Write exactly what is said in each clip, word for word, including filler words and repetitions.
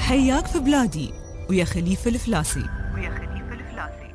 حياك في بلادي ويا خليفة الفلاسي. ويا خليفة الفلاسي.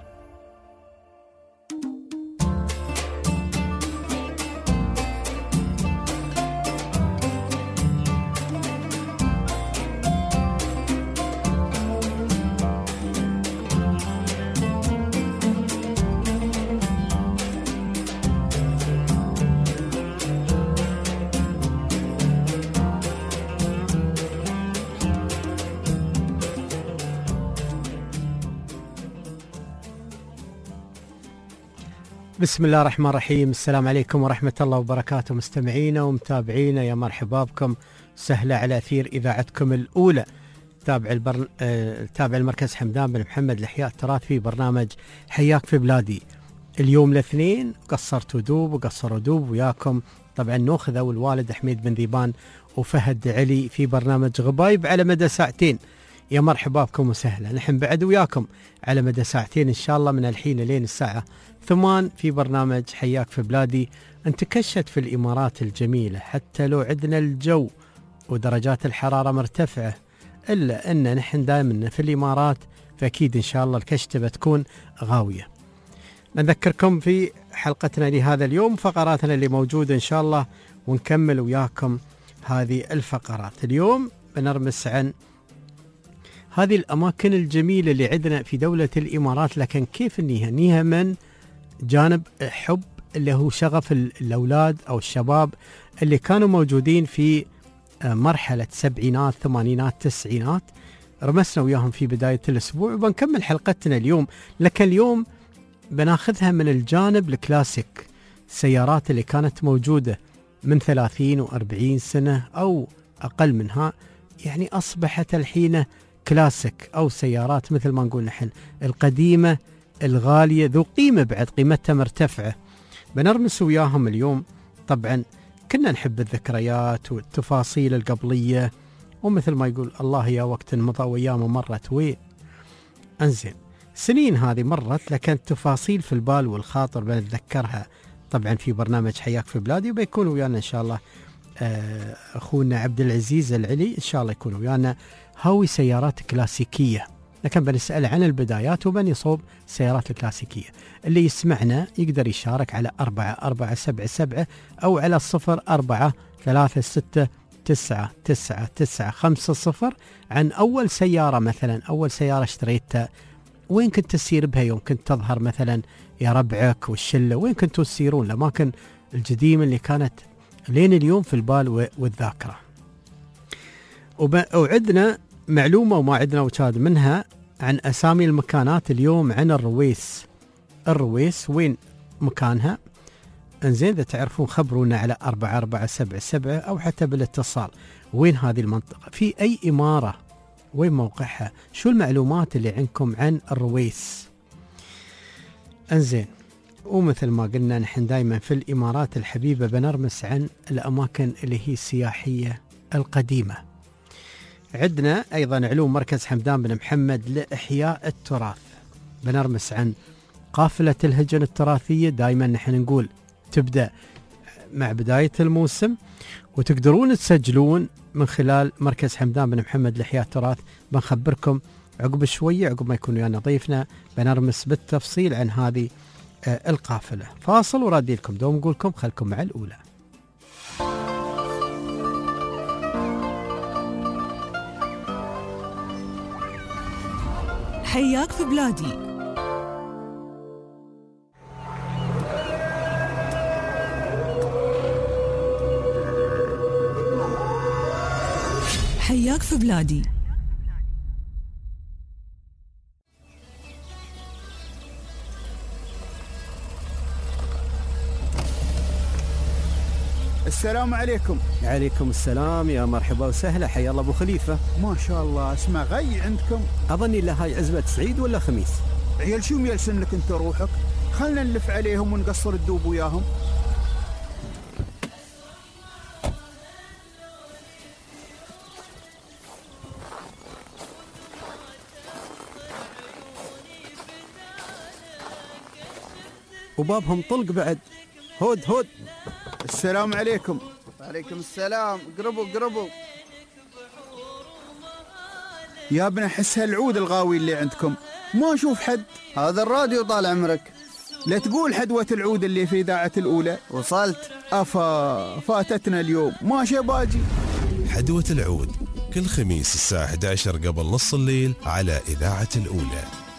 بسم الله الرحمن الرحيم. السلام عليكم ورحمة الله وبركاته مستمعينا ومتابعينا، يا مرحبا بكم. سهلة على أثير إذاعتكم الأولى. تابع البر... آه... تابع المركز حمدان بن محمد لإحياء التراث في برنامج حياك في بلادي. اليوم الاثنين قصرت ودوب وقصر ودوب وياكم طبعا نوخذة والوالد حميد بن ذيبان وفهد علي في برنامج غبايب على مدى ساعتين. يا مرحبا بكم وسهلا. نحن بعد وياكم على مدى ساعتين إن شاء الله من الحين لين الساعة ثمان في برنامج حياك في بلادي. انتكشت في الإمارات الجميلة حتى لو عندنا الجو ودرجات الحرارة مرتفعة، إلا أن نحن دائما في الإمارات فأكيد إن شاء الله الكشتة بتكون غاوية. نذكركم في حلقتنا لهذا اليوم فقراتنا اللي موجودة إن شاء الله ونكمل وياكم هذه الفقرات. اليوم بنرمس عن هذه الأماكن الجميلة اللي عندنا في دولة الإمارات، لكن كيف نيها نيها من جانب حب اللي هو شغف الأولاد أو الشباب اللي كانوا موجودين في مرحلة سبعينات ثمانينات تسعينات. رمسنا وياهم في بداية الأسبوع وبنكمل حلقتنا اليوم، لكن اليوم بناخذها من الجانب الكلاسيك، السيارات اللي كانت موجودة من ثلاثين وأربعين سنة أو أقل منها، يعني أصبحت الحين كلاسيك أو سيارات مثل ما نقول نحن القديمة الغالية ذو قيمة، بعد قيمتها مرتفعة. بنرمس وياهم اليوم. طبعا كنا نحب الذكريات والتفاصيل القبلية، ومثل ما يقول الله يا وقت مضى وأيام مرت وين. أنزين سنين هذه مرت، لكن تفاصيل في البال والخاطر بنتذكرها طبعا في برنامج حياك في بلادي، وبيكون ويانا إن شاء الله أخونا عبد العزيز العلي إن شاء الله يكون ويانا هاوي سيارات كلاسيكية، لكن بنسأل عن البدايات وبنصوب سيارات الكلاسيكية. اللي يسمعنا يقدر يشارك على أربعة أربعة سبعة سبعة أو على الصفر أربعة ثلاثة ستة تسعة تسعة تسعة خمسة صفر عن أول سيارة، مثلا أول سيارة اشتريتها وين كنت تسير بها يوم كنت تظهر مثلا يا ربعك والشلة، وين كنتوا تسيرون؟ الأماكن القديمة اللي كانت لين اليوم في البال والذاكرة. وعدنا معلومة وما عدنا وشاد منها عن أسامي المكانات اليوم، عن الرويس. الرويس وين مكانها؟ انزين إذا تعرفون خبرونا على أربعة أربعة سبعة سبعة أو حتى بالاتصال. وين هذه المنطقة؟ في أي إمارة؟ وين موقعها؟ شو المعلومات اللي عندكم عن الرويس؟ انزين ومثل ما قلنا نحن دايما في الإمارات الحبيبة بنرمس عن الأماكن اللي هي السياحية القديمة. عندنا أيضا علوم مركز حمدان بن محمد لإحياء التراث. بنرمس عن قافلة الهجن التراثية. دايما نحن نقول تبدأ مع بداية الموسم، وتقدرون تسجلون من خلال مركز حمدان بن محمد لإحياء التراث. بنخبركم عقب شوية عقب ما يكون ويانا ضيفنا بنرمس بالتفصيل عن هذه القافلة. فاصل ورادي لكم دوم نقولكم خلكم مع الأولى. حياك في بلادي. حياك في بلادي. السلام عليكم. عليكم السلام، يا مرحبا وسهلا. حيا الله ابو خليفه. ما شاء الله اسمع غي عندكم. اظني لا هاي عزبة سعيد ولا خميس. عيال شو ميلسن لك انت روحك؟ خلنا نلف عليهم ونقصر الدوب وياهم. وبابهم طلق بعد. هود هود. السلام عليكم. وعليكم السلام. قربوا قربوا. يا ابن أحس هالعود الغاوي اللي عندكم ما أشوف حد. هذا الراديو طال عمرك. لا تقول حدوة العود اللي في إذاعة الأولى. وصلت. أفا فاتتنا اليوم ما باجي. حدوة العود كل خميس الساعة إحدى عشر قبل نص الليل على إذاعة الأولى.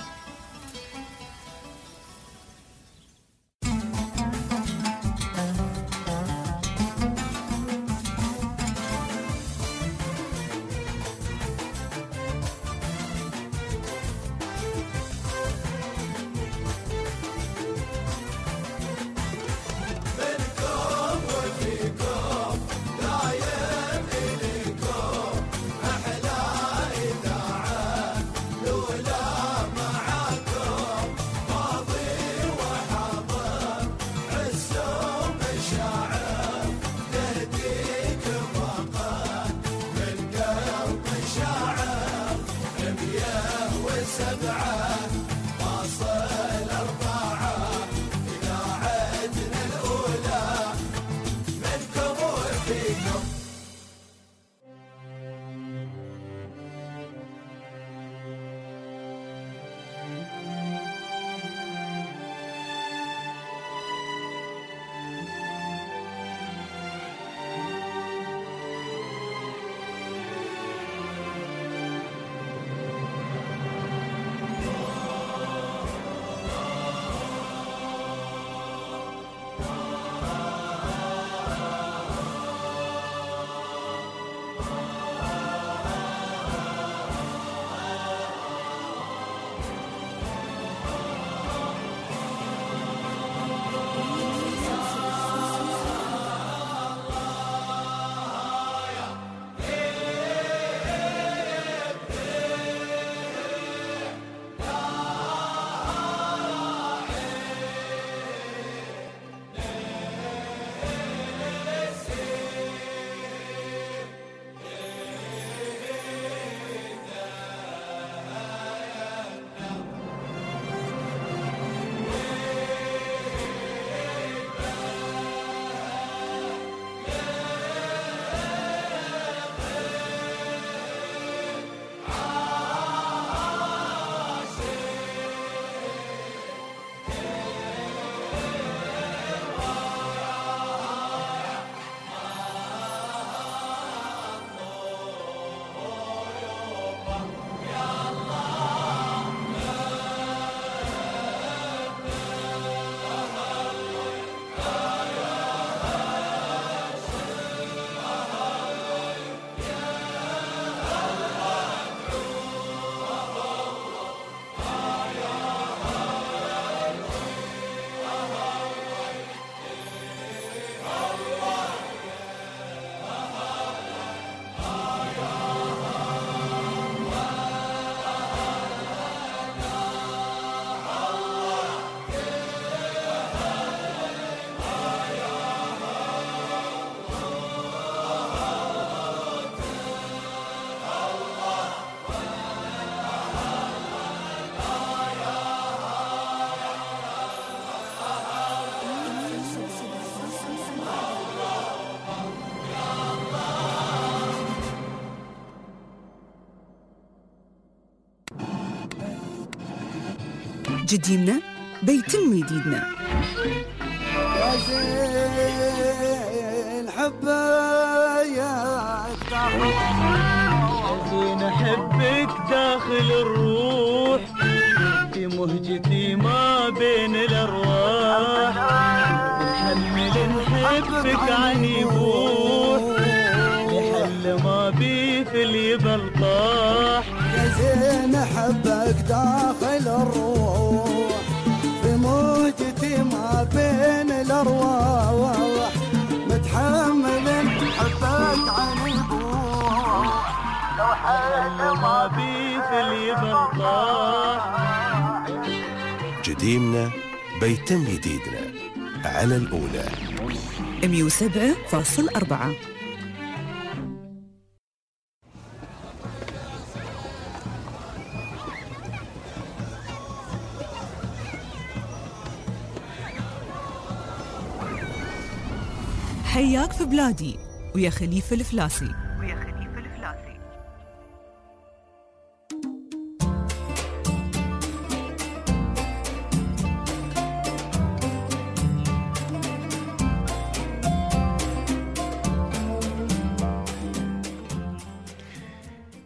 جديدنا بيتم جديدنا. يا زين حبايا زين احبك داخل الروح، في مهجتي ما بين الارواح، نحمل نحبك عن يبوح، لحل ما بي في اليبل طاح. يا زين احبك داخل الروح، في موجتي ما بين الارواح، متحمل حبك عن يبوح، لو حل ما بي في اليبل طاح. جديدنا بيتم جديدنا على الأولى مية وسبعة فاصل أربعة. حياك في بلادي ويا خليفة الفلاسي. ويا خليفة الفلاسي.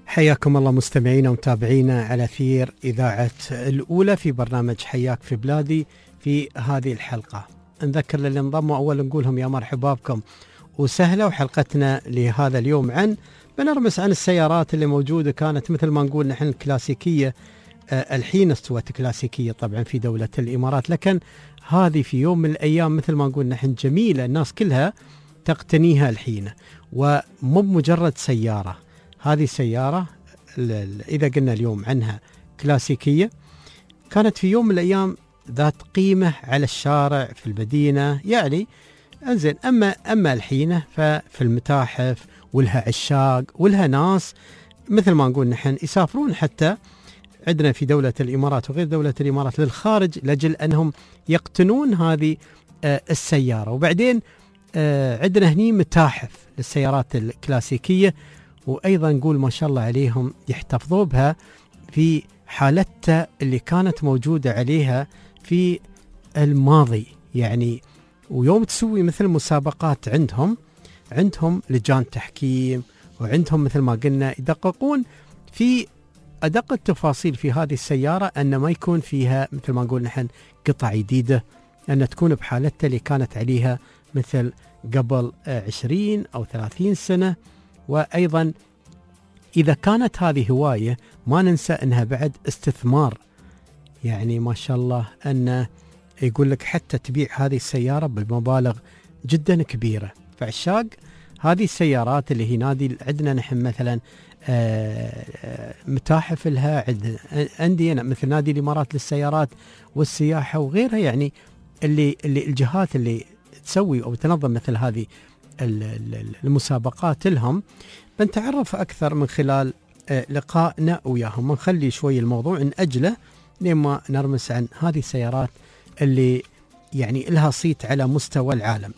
حياكم الله مستمعينا ومتابعينا على أثير إذاعة الأولى في برنامج حياك في بلادي. في هذه الحلقة نذكر للي انضموا أولا نقولهم يا مرحبا بكم وسهلا. وحلقتنا لهذا اليوم عن بنرمس عن السيارات اللي موجودة، كانت مثل ما نقول نحن الكلاسيكية، آه الحين استوت كلاسيكية طبعا في دولة الإمارات، لكن هذه في يوم من الأيام مثل ما نقول نحن جميلة، الناس كلها تقتنيها الحين، ومو مجرد سيارة. هذه سيارة إذا قلنا اليوم عنها كلاسيكية، كانت في يوم من الأيام ذات قيمة على الشارع في المدينة يعني انزين. أما أما الحين ففي المتاحف ولها عشاق ولها ناس مثل ما نقول نحن يسافرون حتى عندنا في دولة الإمارات وغير دولة الإمارات للخارج لأجل أنهم يقتنون هذه آه السيارة. وبعدين آه عندنا هني متاحف للسيارات الكلاسيكية، وأيضا نقول ما شاء الله عليهم يحتفظوا بها في حالتها اللي كانت موجودة عليها في الماضي يعني. ويوم تسوي مثل مسابقات عندهم عندهم لجان تحكيم، وعندهم مثل ما قلنا يدققون في أدق التفاصيل في هذه السيارة، أن ما يكون فيها مثل ما نقول نحن قطع جديدة، أن تكون بحالتها اللي كانت عليها مثل قبل عشرين أو ثلاثين سنة. وأيضا إذا كانت هذه هواية ما ننسى أنها بعد استثمار، يعني ما شاء الله أن يقول لك حتى تبيع هذه السيارة بمبالغ جدا كبيرة. فعشاق هذه السيارات اللي هي نادي عندنا نحن مثلا متاحف لها، عندي أنا مثل نادي الإمارات للسيارات والسياحة وغيرها، يعني اللي اللي الجهات اللي تسوي أو تنظم مثل هذه المسابقات لهم. بنتعرف أكثر من خلال لقائنا وياهم، ونخلي شوي الموضوع نأجله لما نرمس عن هذه السيارات اللي يعني لها صيت على مستوى العالم.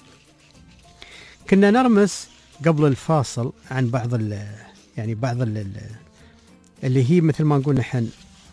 كنا نرمس قبل الفاصل عن بعض ال يعني بعض ال اللي هي مثل ما نقول نحن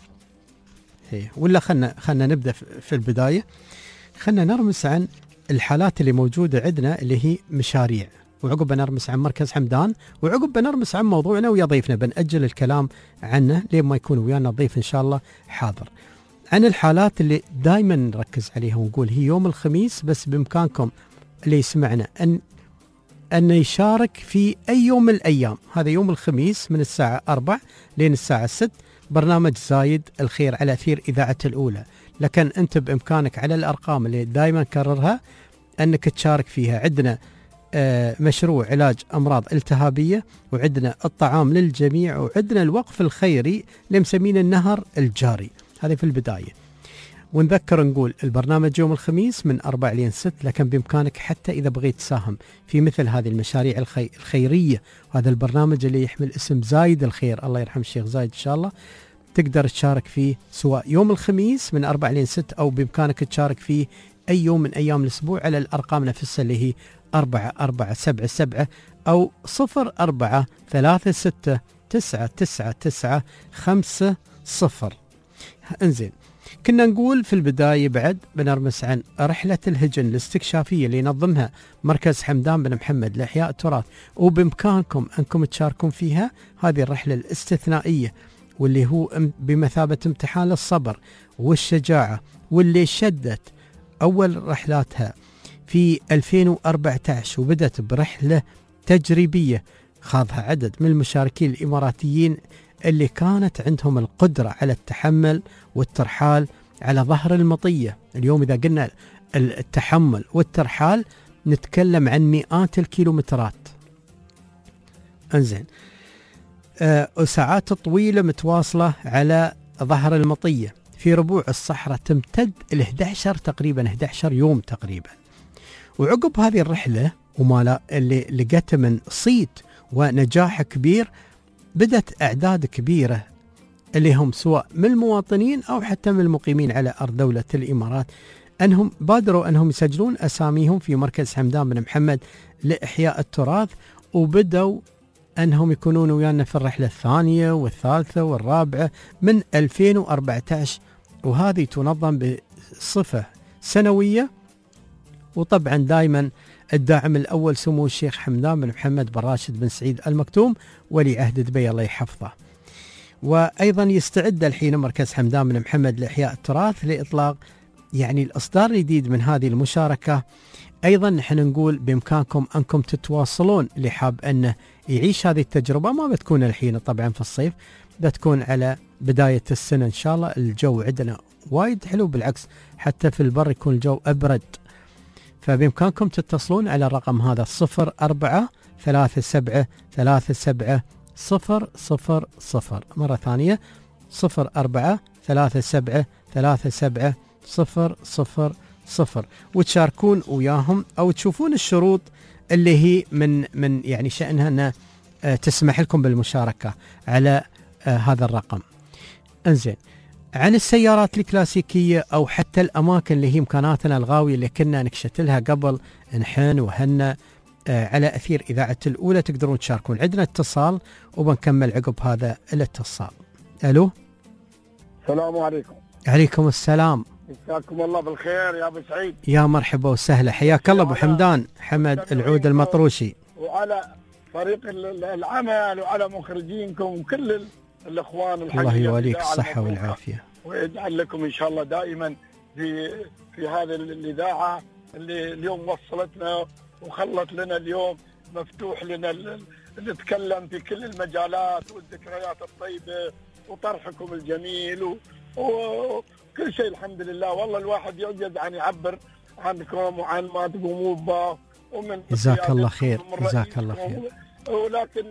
هي، ولا خلنا خلنا نبدأ في البداية. خلنا نرمس عن الحالات اللي موجودة عندنا اللي هي مشاريع، وعقب بنرمس عن مركز حمدان، وعقب بنرمس عن موضوعنا ويا ضيفنا بنأجل الكلام عنه لين ما يكون ويانا ضيف إن شاء الله حاضر. عن الحالات اللي دائما نركز عليها ونقول هي يوم الخميس، بس بإمكانكم اللي يسمعنا أن أن يشارك في أي يوم من الأيام. هذا يوم الخميس من الساعة أربع لين الساعة ست، برنامج زايد الخير على أثير إذاعة الأولى. لكن أنت بإمكانك على الأرقام اللي دائما كررها أنك تشارك فيها. عندنا آه مشروع علاج أمراض التهابية، وعندنا الطعام للجميع، وعندنا الوقف الخيري اللي مسمين النهر الجاري. هذه في البداية. ونذكر نقول البرنامج يوم الخميس من أربع لين ست، لكن بإمكانك حتى إذا بغيت تساهم في مثل هذه المشاريع الخي... الخيرية، هذا البرنامج اللي يحمل اسم زايد الخير، الله يرحم الشيخ زايد إن شاء الله، تقدر تشارك فيه سواء يوم الخميس من أربع لين ست، أو بإمكانك تشارك فيه أي يوم من أيام الأسبوع على الأرقام نفسها اللي هي أربعة أربعة سبعة سبعة أو صفر أربعة ثلاثة ستة تسعة تسعة تسعة خمسة صفر. انزين، كنا نقول في البداية بعد بنرمس عن رحلة الهجن الاستكشافية اللي ينظمها مركز حمدان بن محمد لإحياء التراث، وبإمكانكم أنكم تشاركون فيها هذه الرحلة الاستثنائية، واللي هو بمثابة امتحان للصبر والشجاعة، واللي شدت أول رحلاتها في ألفين وأربعة عشر، وبدأت برحلة تجريبية خاضها عدد من المشاركين الإماراتيين اللي كانت عندهم القدرة على التحمل والترحال على ظهر المطية. اليوم إذا قلنا التحمل والترحال نتكلم عن مئات الكيلومترات. انزين، أه ساعات طويلة متواصلة على ظهر المطية في ربوع الصحراء تمتد ل إحدى عشر تقريبا إحدى عشر يوم تقريبا. وعقب هذه الرحلة وما اللي لقت من صيت ونجاح كبير، بدت أعداد كبيرة اللي هم سواء من المواطنين أو حتى من المقيمين على أرض دولة الإمارات أنهم بادروا أنهم يسجلون أساميهم في مركز حمدان بن محمد لإحياء التراث، وبدوا أنهم يكونون ويانا في الرحلة الثانية والثالثة والرابعة من ألفين وأربعة عشر، وهذه تنظم بصفة سنوية. وطبعا دائما الداعم الأول سمو الشيخ حمدان بن محمد بن راشد بن سعيد المكتوم ولي عهد دبي الله يحفظه. وأيضا يستعد الحين مركز حمدان بن محمد لإحياء التراث لإطلاق يعني الإصدار الجديد من هذه المشاركة. أيضا نحن نقول بإمكانكم أنكم تتواصلون، اللي حاب أنه يعيش هذه التجربة ما بتكون الحين طبعا في الصيف، بتكون على بداية السنة إن شاء الله. الجو عندنا وايد حلو، بالعكس حتى في البر يكون الجو أبرد. فبإمكانكم تتصلون على الرقم هذا صفر أربعة ثلاثة سبعة ثلاثة سبعة صفر صفر صفر، مرة ثانية صفر أربعة ثلاثة سبعة ثلاثة سبعة صفر صفر صفر، وتشاركون وياهم أو تشوفون الشروط اللي هي من من يعني شأنها أن تسمح لكم بالمشاركة على هذا الرقم. انزين، عن السيارات الكلاسيكية أو حتى الأماكن اللي هي إمكاناتنا الغاوية اللي كنا نكشت لها قبل نحن وهنا على أثير إذاعة الأولى، تقدرون تشاركون. عندنا اتصال وبنكمل عقب هذا الاتصال. ألو، السلام عليكم. عليكم السلام، مساكم الله بالخير يا ابو سعيد. يا مرحبا وسهلا، حياك الله ابو حمدان حمد العود المطروشي، وعلى فريق العمل وعلى مخرجينكم وكل الاخوان الحقيقه. الله يواليك الصحه والعافيه ويجعل لكم ان شاء الله دائما في في هذه الاذاعه اللي اليوم وصلتنا وخلت لنا اليوم مفتوح لنا نتكلم في كل المجالات والذكريات الطيبه وطرحكم الجميل و... وكل شيء الحمد لله. والله الواحد يعجز عن يعبر عنكم وعن ما تقوموا به ومن جزاك الله خير. جزاك الله خير. ولكن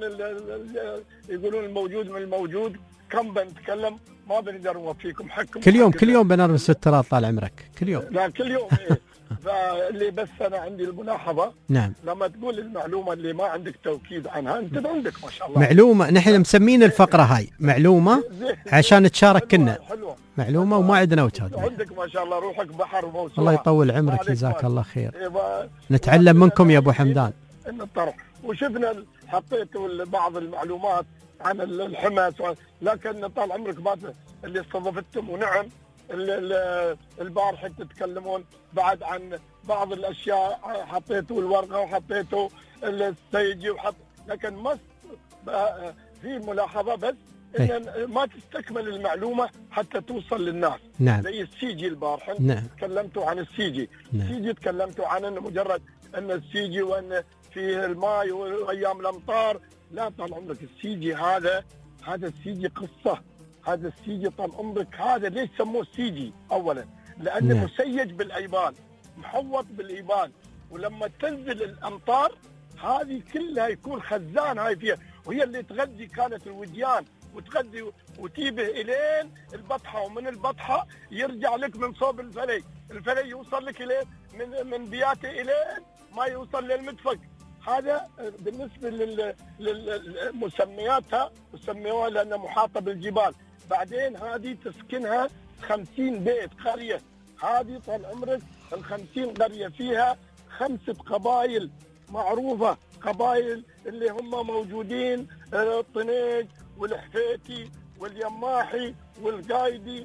يقولون الموجود من الموجود، كم بنتكلم ما بنقدر نوفيكم حقكم. كل يوم كل يوم بنرمس التراث طال عمرك، كل يوم. لا كل يوم إيه. فاللي بس انا عندي الملاحظه، نعم، لما تقول المعلومه اللي ما عندك توكيد عنها، انت عندك ما شاء الله معلومه. نحن مسمين الفقره هاي معلومه عشان تشارك كنا معلومه وما عندنا وجهات. عندك ما شاء الله روحك بحر وموسوعه. الله يطول عمرك، جزاك الله خير. نتعلم منكم يا ابو حمدان. الطرح وشفنا حطيتوا بعض المعلومات عن الحماس، لكن طال عمرك بعد اللي استضفتم، ونعم البارحة تتكلمون بعد عن بعض الاشياء، حطيتوا الورقه وحطيتوا السيجي وحط، لكن ما في ملاحظه بس ان ما تستكمل المعلومه حتى توصل للناس. نعم. زي السيجي البارحه. نعم. تكلمتوا عن السيجي. نعم. السيجي تكلمتوا عن انه مجرد ان السيجي وان فيه الماء وايام الامطار. لا طال عمرك، السيجي هذا هذا السيجي قصه. هذا السيجي طال عمرك، هذا ليش سموه السيجي؟ اولا لانه نعم. مسيج بالايبان، محوط بالايبان، ولما تنزل الامطار هذه كلها يكون خزان هاي فيها، وهي اللي تغذي كانت الوديان وتغذي وتيبه الين البطحه، ومن البطحه يرجع لك من صوب الفلي، الفلي يوصل لك الين من من بياته الين ما يوصل للمدفق. هذا بالنسبه للمسمياتها، سميوها لانها محاطه بالجبال. بعدين هذه تسكنها خمسين بيت قريه. هذه طال عمرك الخمسين قريه فيها خمسه قبائل معروفه، قبائل اللي هم موجودين، الطنيج والحفيتي واليماحي والقايدي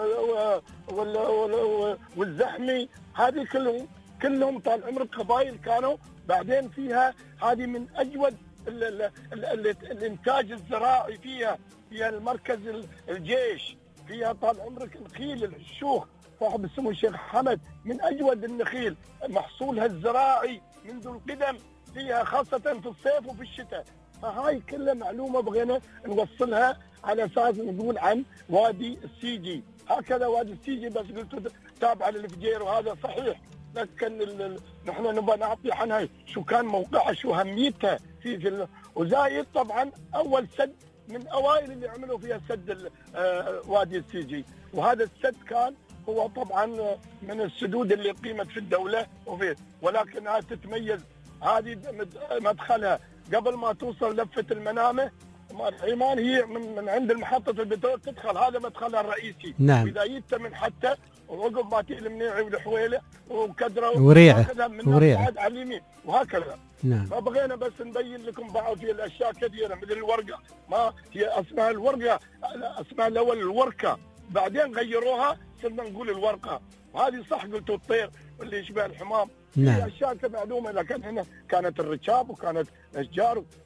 والزحمي. هذه كلهم كلهم طال عمرك قبائل كانوا. بعدين فيها هذه من اجود ال ال ال ال الانتاج الزراعي، فيها فيها المركز الجيش، فيها طال عمرك نخيل الشوخ صاحب السمو الشيخ حمد، من اجود النخيل، محصولها الزراعي منذ القدم فيها، خاصه في الصيف وفي الشتاء. فهاي كلها معلومه بغينا نوصلها على اساس نقول عن وادي السيجي. هكذا وادي السيجي بس قلت تابع للفجير، وهذا صحيح، لكن نحن نبغى نعطي عنها شو كان موقعها، شو اهميتها في في وزايد طبعا اول سد من اوائل اللي عملوا فيها سد وادي السيجي، وهذا السد كان هو طبعا من السدود اللي قيمت في الدوله وفيه، ولكنها تتميز. هذه مدخلها قبل ما توصل لفه المنامه العمان، هي من, من عند محطه البترول تدخل، هذا مدخلها الرئيسي. نعم. بدايتها من حتى وعقب ما تيجي المنيعي والحويله وكدره وريعه وريعه على اليمين وهكذا. نعم. فبغينا بس نبين لكم بعض في الاشياء كثيره مثل الورقه، ما هي اسمها الورقه، اسمها الاول الوركه، بعدين غيروها صرنا نقول الورقه، وهذه صح قلتوا الطير واللي يشبه الحمام. نعم. في اشياء كمعلومه، لكن هنا كانت الركاب وكانت اشجار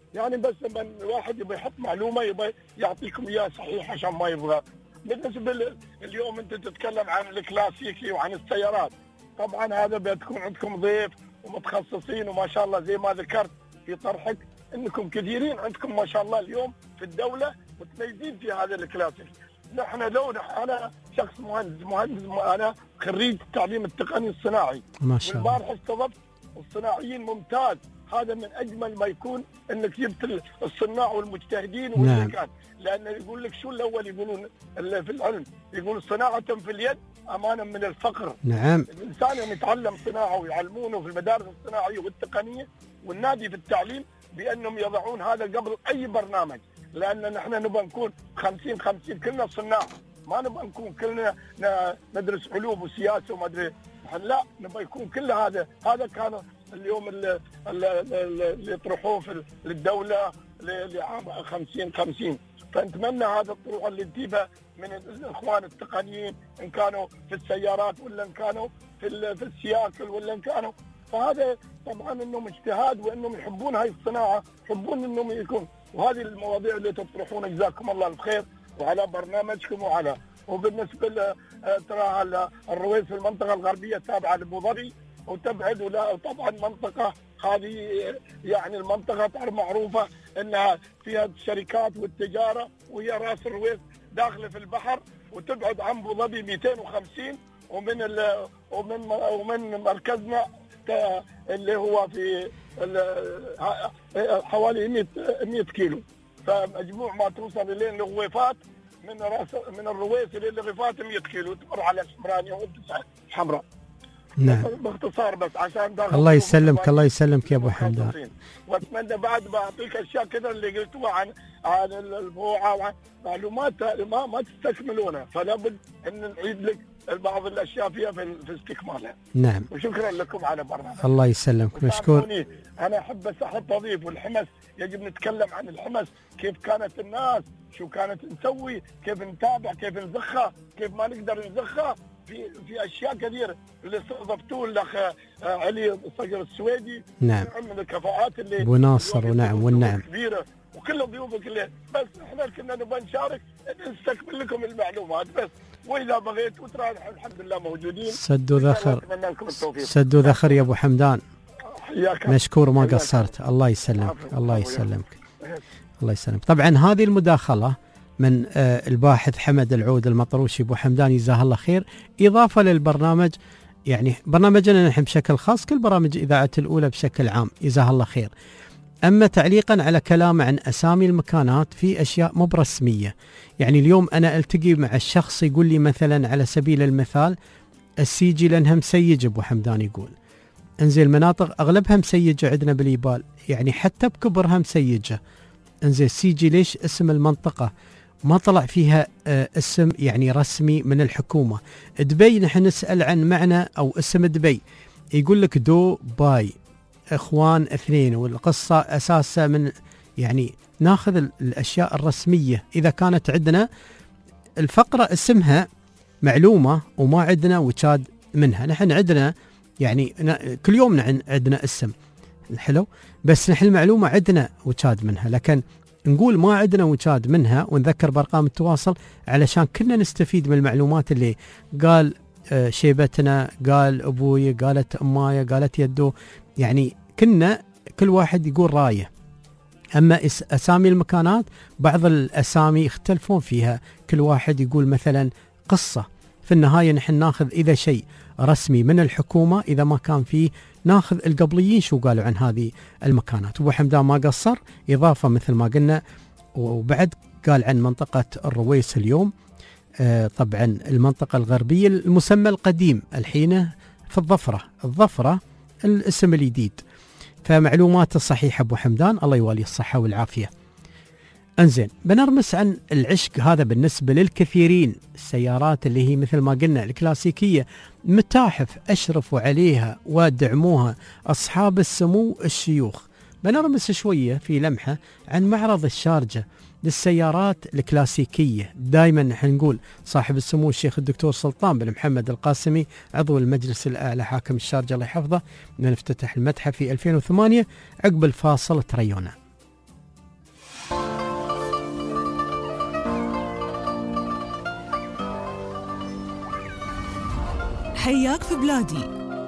يعني بس لما الواحد يبغى يحط معلومه يبغى يعطيكم اياها صحيح عشان ما يبغى. بالنسبه ل- اليوم انت تتكلم عن الكلاسيكي وعن السيارات، طبعا هذا بتكون عندكم ضيف ومتخصصين وما شاء الله زي ما ذكرت في طرحك انكم كثيرين عندكم ما شاء الله اليوم في الدوله متميزين في هذا الكلاسيكي. نحن لو نح- انا شخص مهندس مهندس انا خريج التعليم التقني الصناعي، ما شاء الله. والبارحه استضفت الصناعيين ممتاز. هذا من اجمل ما يكون انك جبت الصناع والمجتهدين واللي نعم. كان، لان يقول لك شو الاول يقولون ال- في العلم يقول صناعه في اليد امانا من الفقر. نعم. الانسان يوم يتعلم صناعه ويعلمونه في المدارس الصناعيه والتقنيه والنادي في التعليم بانهم يضعون هذا قبل اي برنامج، لان نحن نبغى نكون خمسين خمسين كلنا صناع، ما نبغى نكون كلنا ن- ندرس علوم وسياسه وما ادري، لا نبغى يكون كل هذا. هذا كان اليوم اللي, اللي يطرحوه في للدوله ل- لعام خمسين خمسين. فنتمنى هذا الطروح اللي تجيبها من الاخوان التقنيين ان كانوا في السيارات ولا ان كانوا في ال- في السياكل ولا ان كانوا، فهذا طبعا انهم اجتهاد وانهم يحبون هاي الصناعه، يحبون انهم يكون. وهذه المواضيع اللي تطرحون جزاكم الله الخير وعلى برنامجكم وعلى. وبالنسبه ل- ترى ال- الرويس في المنطقه الغربيه تابعه لابو ظبي وتبعد، ولا طبعا منطقه هذه يعني المنطقه تعرف معروفه انها فيها الشركات والتجاره، وهي راس الرويس داخله في البحر وتبعد عن ابو ظبي مئتين وخمسين، ومن ال- ومن ومن مركزنا ت- اللي هو في ال- ح- حوالي مئة مئة كيلو، فمجموع ما توصل الين الغويفات من راس من الرويس الى الغويفات مئة كيلو، تمر على الشمرانيه وبتسعه حمراء. نعم. باختصار بس عشان داخل الله يسلمك الله يسلمك يا ابو حمدان. متخصصين. واتمنى بعد بعطيك اشياء كذا اللي قلتوها عن عن البوعه وعن معلومات ما ما تستكملونها، فلا بد ان نعيد لك بعض الاشياء فيها في, في استكمالها. نعم. وشكرا لكم على برنامج. الله يسلمك مشكور. تعرفوني انا احب بس احط اضيف، والحمص يجب نتكلم عن الحمص، كيف كانت الناس، شو كانت نسوي، كيف نتابع، كيف نزخها، كيف ما نقدر نزخها في في اشياء كثيره اللي استضفتوه الاخ آه، علي الصقر السويدي. نعم. من الكفاءات اللي أبو ناصر اليوم ونعم يكونوا والنعم. كبيره وكل ضيوفك اللي بس احنا كنا نبغى نشارك نستكمل لكم المعلومات بس، واذا بغيت وترى الحمد لله موجودين. سدوا ذخر اتمنى لكم التوفيق. سدوا ذخر يا ابو حمدان. حياك مشكور ما حياك. قصرت. الله يسلمك عفواً. الله عفواً. يسلمك الله يسلمك. طبعا هذه المداخله من آه، الباحث حمد العود المطروشي ابو حمدان جزاه الله خير، اضافه للبرنامج. يعني برنامجنا نحن بشكل خاص، كل برامج اذاعه الاولى بشكل عام جزاه الله خير. اما تعليقا على كلامه عن اسامي المكانات، في اشياء مو برسميه. يعني اليوم انا التقي مع الشخص يقول لي مثلا على سبيل المثال السيجي لانها مسيجه، ابو حمدان يقول انزين المناطق اغلبها مسيجه عندنا باليبال، يعني حتى بكبرها مسيجه. انزين سيجي ليش اسم المنطقه ما طلع فيها آه اسم يعني رسمي من الحكومه؟ دبي نحن نسال عن معنى او اسم دبي، يقول لك دو باي اخوان اثنين، والقصه اساسها من يعني ناخذ ال- الاشياء الرسميه. اذا كانت عندنا الفقره اسمها معلومه وما عندنا وشاد منها، نحن عندنا يعني ن- كل يوم نحن عندنا اسم حلو، بس نحن المعلومه عندنا وشاد منها، لكن نقول ما عندنا وشاد منها ونذكر بارقام التواصل علشان كلنا نستفيد من المعلومات اللي قال آه، شيبتنا، قال ابوي، قالت امايا، قالت يدو، يعني كنا كل واحد يقول رايه. اما اس- اسامي المكانات بعض الاسامي يختلفون فيها، كل واحد يقول مثلا قصه. في النهايه نحن ناخذ اذا شيء رسمي من الحكومه، اذا ما كان فيه ناخذ القبليين شو قالوا عن هذه المكانات. ابو حمدان ما قصر، اضافه مثل ما قلنا، وبعد قال عن منطقه الرويس اليوم. آه طبعا المنطقه الغربيه المسمى القديم الحين في الظفره، الظفره الاسم الجديد. فمعلوماته صحيحه ابو حمدان، الله يوالي الصحه والعافيه. انزين بنرمس عن العشق هذا بالنسبه للكثيرين، السيارات اللي هي مثل ما قلنا الكلاسيكيه، متاحف اشرفوا عليها ودعموها اصحاب السمو الشيوخ. بنرمس شويه في لمحه عن معرض الشارجه للسيارات الكلاسيكيه. دائما نحن نقول صاحب السمو الشيخ الدكتور سلطان بن محمد القاسمي عضو المجلس الاعلى حاكم الشارجه الله يحفظه، من افتتح المتحف في ألفين وثمانية. عقب الفاصل تريونا. حياك في بلادي.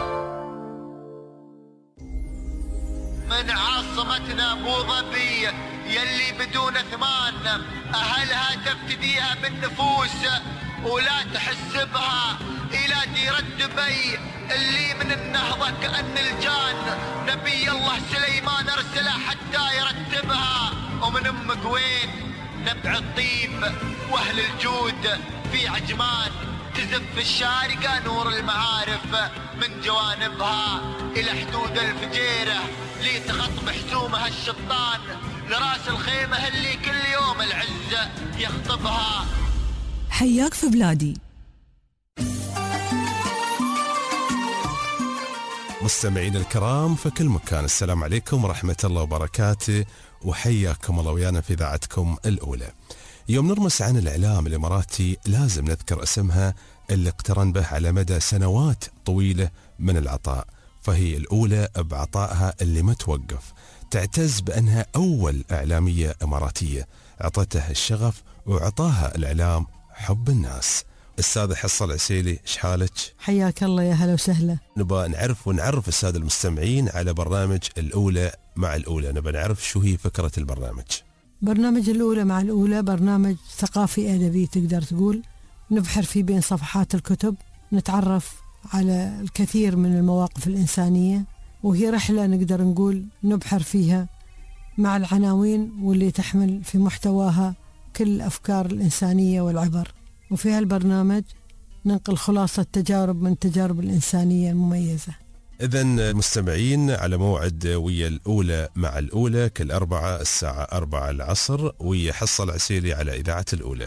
من عاصمتنا ابو ظبي يلي بدون ثمان، اهلها تفتديها بالنفوس ولا تحس بها الى ديرة دبي اللي من النهضة كأن الجان نبي الله سليمان ارسله حتى يرتبها. ومن امك وين نبع الطيب واهل الجود في عجمان، تزف الشارقة نور المعارف من جوانبها الى حدود الفجيرة لي تخط بحسومها الشطان لراس الخيمة اللي كل يوم العزة يخطبها. حياك في بلادي. مستمعين الكرام في كل مكان، السلام عليكم ورحمة الله وبركاته، وحياكم الله ويانا في إذاعتكم الأولى. يوم نرمس عن الإعلام الإماراتي لازم نذكر اسمها اللي اقترن به على مدى سنوات طويلة من العطاء، فهي الأولى بعطائها اللي ما توقف، تعتز بأنها أول إعلامية إماراتية عطتها الشغف وعطاها الإعلام حب الناس. السادة حصة العسيلي، ايش حالك؟ حياك الله، يا هلا وسهلا. نبغى نعرف ونعرف السادة المستمعين على برنامج الأولى مع الأولى، نبغى نعرف شو هي فكرة البرنامج. برنامج الأولى مع الأولى برنامج ثقافي أدبي تقدر تقول، نبحر فيه بين صفحات الكتب، نتعرف على الكثير من المواقف الإنسانية، وهي رحلة نقدر نقول نبحر فيها مع العناوين واللي تحمل في محتواها كل الأفكار الإنسانية والعبر. وفي هالبرنامج ننقل خلاصة تجارب من تجارب الإنسانية المميزة. إذن مستمعين على موعد ويا الأولى مع الأولى كل أربعة الساعة أربعة العصر ويا حصة العسيلي على إذاعة الأولى.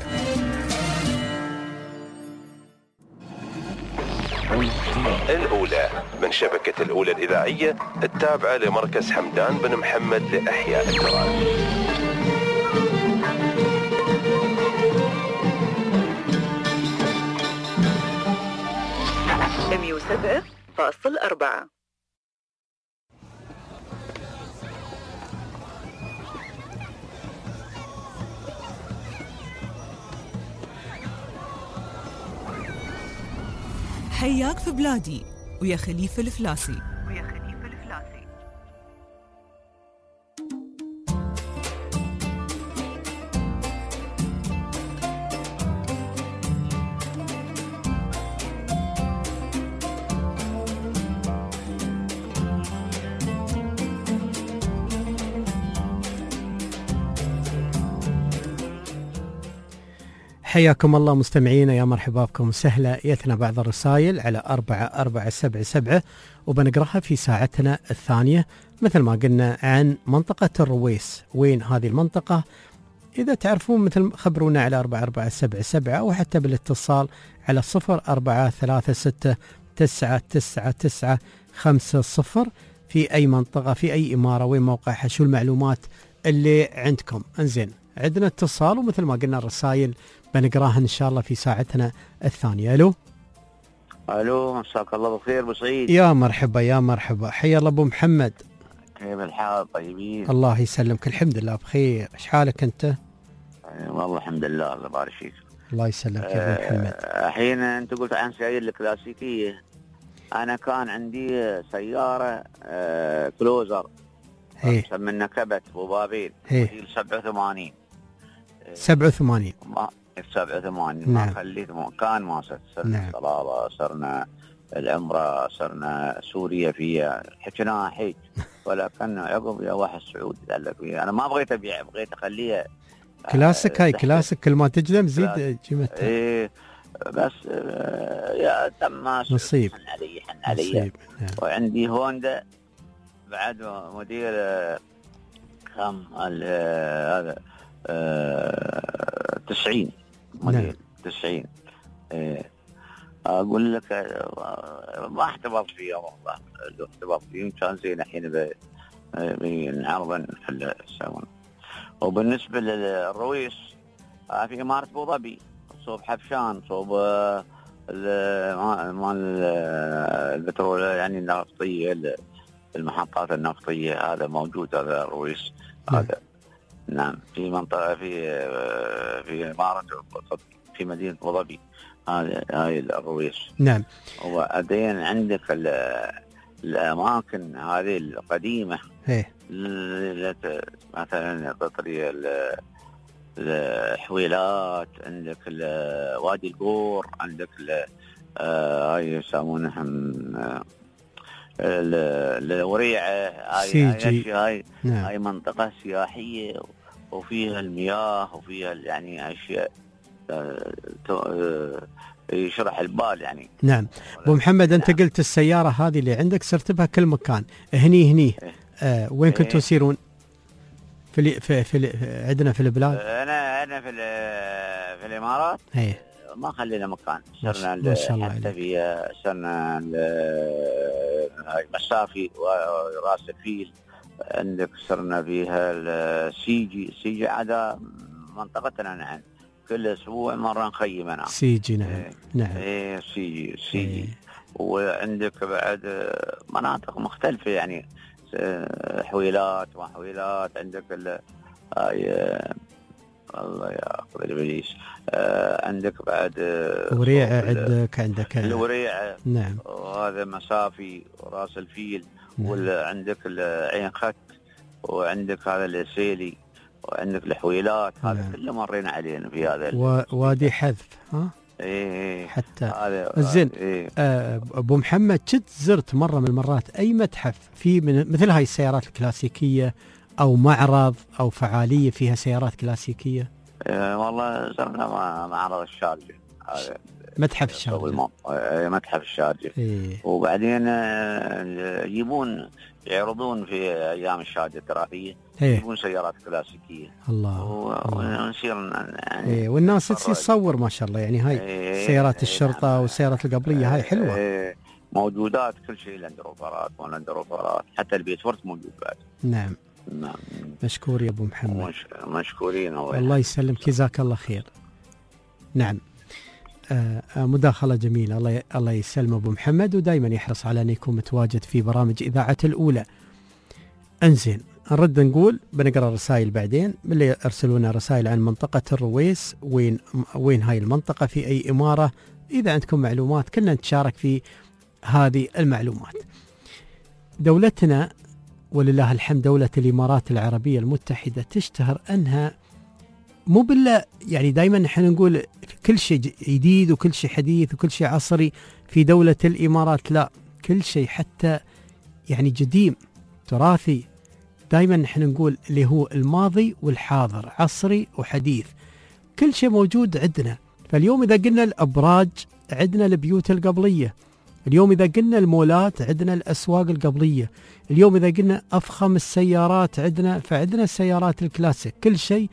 الأولى من شبكة الأولى الإذاعية التابعة لمركز حمدان بن محمد لإحياء التراث. مية وسبعة فاصل أربعة. حياك في بلادي ويا خليفة الفلاسي. ويا خليفة الفلاسي. حياكم الله مستمعينا، يا مرحبا بكم وسهلا. يتنا بعض الرسائل على أربعة أربعة سبعة سبعة وبنقرأها في ساعتنا الثانية. مثل ما قلنا عن منطقة الرويس، وين هذه المنطقة؟ إذا تعرفون مثل خبرونا على أربعة أربعة سبعة سبعة وحتى بالاتصال على صفر أربعة ثلاثة ستة تسعة تسعة تسعة خمسة صفر في أي منطقة في أي إمارة وين موقعها، شو المعلومات اللي عندكم. انزين، عندنا اتصال ومثل ما قلنا الرسائل بنقراها إن شاء الله في ساعتنا الثانية. ألو ألو، مساك الله بالخير أبو سعيد. يا مرحبا يا مرحبا، حيا الله أبو محمد. كيف الحال؟ طيبين؟ الله يسلمك، الحمد لله بخير. إيش حالك أنت؟ والله الحمد لله، الله يبارك فيك. الله يسلمك يا أبو محمد. الحين أنت قلت عن سيارة الكلاسيكية، أنا كان عندي سيارة آه كلوزر سمينا كبت أبو بابين موديل سبعة وثمانين. سبعة وثمانين ما سبعة وثمانين ما خليت كان ما صرنا نعم. صلابة، صرنا العمرة، صرنا سوريا فيها، حكيناها حج ولكن عقب يا واحد سعودي قال لك انا ما بغيت ابيع، بغيت اخليها كلاسيك. هاي كلاسيك، كل ما تقدم زيد قيمتها. ايه بس يا تم نصيب حن علي حن علي نعم. وعندي هوندا بعد موديل كم هذا تسعين موديل نعم. تسعين. إيه. أقول لك ما احتفظت فيه والله، لو احتفظت فيه كان زين. الحين بنعرض في السوون. وبالنسبة للرويس في إمارة أبو ظبي صوب حبشان، صوب مال البترول يعني النفطية، المحطات النفطية، هذا موجود هذا الرويس هذا نعم في منطقة في في إمارة في مدينة أبو ظبي. هذه هاي الرويس. نعم. وبعدين عندك الاماكن هذه القديمه ايه مثلا قطري الحويلات، عندك وادي القور، عندك هاي يسمونهم الوريعه، هاي هاي هاي, نعم. هاي منطقه سياحيه وفيها المياه وفيها يعني اشياء يشرح البال يعني. نعم. ابو محمد انت نعم. قلت السياره هذه اللي عندك صرت بها كل مكان، هني هني إيه. آه وين كنتوا إيه. تسيرون؟ في في, في عندنا في البلاد. انا انا في في الامارات. ايه. ما خلينا مكان، صرنا ما شاء الله حتى في صرنا مسافي وراس الفيل، عندك صرنا فيها السيجي. السيجي عدا منطقتنا نحن كل اسبوع مره نخيم انا. سيجي نعم. إيه. نعم. ايه سيجي سيجي. إيه. وعندك بعد مناطق مختلفه يعني حويلات وحويلات، عندك ال هاي الله ياخذ الابليس، آه عندك بعد وريعه، عندك عندك الوريعه. نعم. وهذا مسافي وراس الفيل. نعم. وعندك العين خت، وعندك هذا السيلي، وعندك الحويلات. هذا نعم. كله مرينا علينا في هذا وادي حذف. ها ايه حتى هذا زين. إيه. آه ابو محمد، كنت زرت مره من المرات اي متحف في من مثل هاي السيارات الكلاسيكيه، او معرض او فعاليه فيها سيارات كلاسيكيه؟ آه والله زرنا معرض الشارجه، هذا متحف الشارجه. متحف الشارجه. إيه. وبعدين يجيبون يعرضون في ايام الشارجه التراثيه. إيه. يجيبون سيارات كلاسيكيه. الله. ونصير يعني إيه. والناس تصور ما شاء الله يعني هاي إيه. سيارات الشرطه نعم. والسيارات القبليه هاي حلوه. إيه. موجودات كل شيء، لاندروفرات ولاندروفرات، حتى البيت فورت موجود بعد. نعم. نعم. مشكور يا ابو محمد. مش... مشكورين. الله يسلمك، جزاك الله خير. نعم. آه مداخلة جميلة. الله الله يسلم ابو محمد، ودائما يحرص على ان يكون متواجد في برامج اذاعة الاولى. انزين، نرد نقول بنقرا الرسائل بعدين، من اللي ارسلونا رسائل عن منطقة الرويس، وين وين هاي المنطقة، في اي امارة. اذا عندكم معلومات كنا نتشارك في هذه المعلومات. دولتنا ولله الحمد، دولة الامارات العربية المتحدة، تشتهر انها مو بالله يعني دائما نحن نقول كل شيء جديد وكل شيء حديث وكل شيء عصري في دولة الإمارات، لا، كل شيء حتى يعني قديم تراثي. دائما نحن نقول اللي هو الماضي والحاضر، عصري وحديث، كل شيء موجود عندنا. فاليوم إذا قلنا الأبراج عندنا البيوت القبلية، اليوم إذا قلنا المولات عندنا الأسواق القبلية، اليوم إذا قلنا أفخم السيارات عندنا، فعندنا السيارات الكلاسيك. كل شيء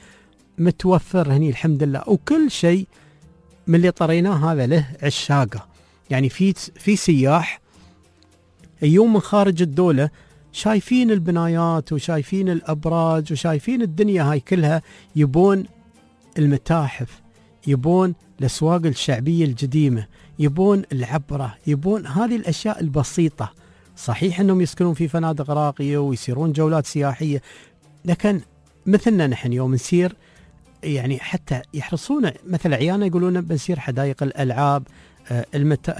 متوفر هني الحمد لله، وكل شيء من اللي طريناه هذا له عشاقه. يعني في في سياح يوم من خارج الدولة شايفين البنايات وشايفين الأبراج وشايفين الدنيا هاي كلها، يبون المتاحف، يبون الأسواق الشعبية القديمة، يبون العبرة، يبون هذه الأشياء البسيطة. صحيح أنهم يسكنون في فنادق راقية ويسيرون جولات سياحية، لكن مثلنا نحن يوم نسير يعني حتى يحرصون، مثل عيانا يقولون بنسير حدائق الألعاب، المت...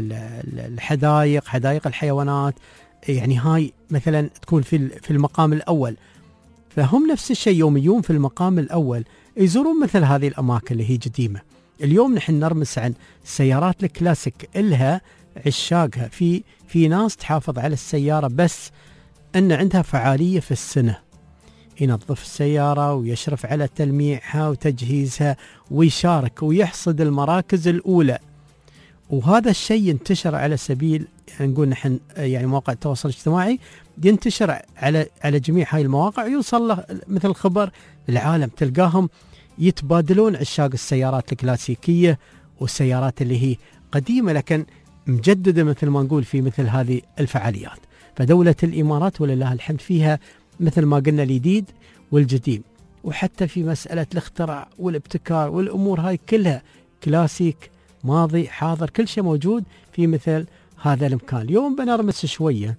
الحدائق، حدائق الحيوانات، يعني هاي مثلا تكون في في المقام الأول. فهم نفس الشيء يوميون في المقام الأول يزورون مثل هذه الأماكن اللي هي قديمة. اليوم نحن نرمس عن السيارات الكلاسيك، إلها عشاقها. في في ناس تحافظ على السيارة بس أن عندها فعالية في السنة، ينظف السيارة ويشرف على تلميعها وتجهيزها ويشارك ويحصد المراكز الأولى. وهذا الشيء ينتشر على سبيل نقول نحن يعني مواقع التواصل الاجتماعي، ينتشر على على جميع هاي المواقع، يوصل له مثل خبر العالم. تلقاهم يتبادلون عشاق السيارات الكلاسيكية والسيارات اللي هي قديمة لكن مجددة مثل ما نقول في مثل هذه الفعاليات. فدولة الإمارات ولله الحمد فيها مثل ما قلنا الجديد والقديم، وحتى في مسألة الاختراع والابتكار والأمور هاي كلها كلاسيك، ماضي، حاضر، كل شيء موجود في مثل هذا المكان. اليوم بنرمس شوية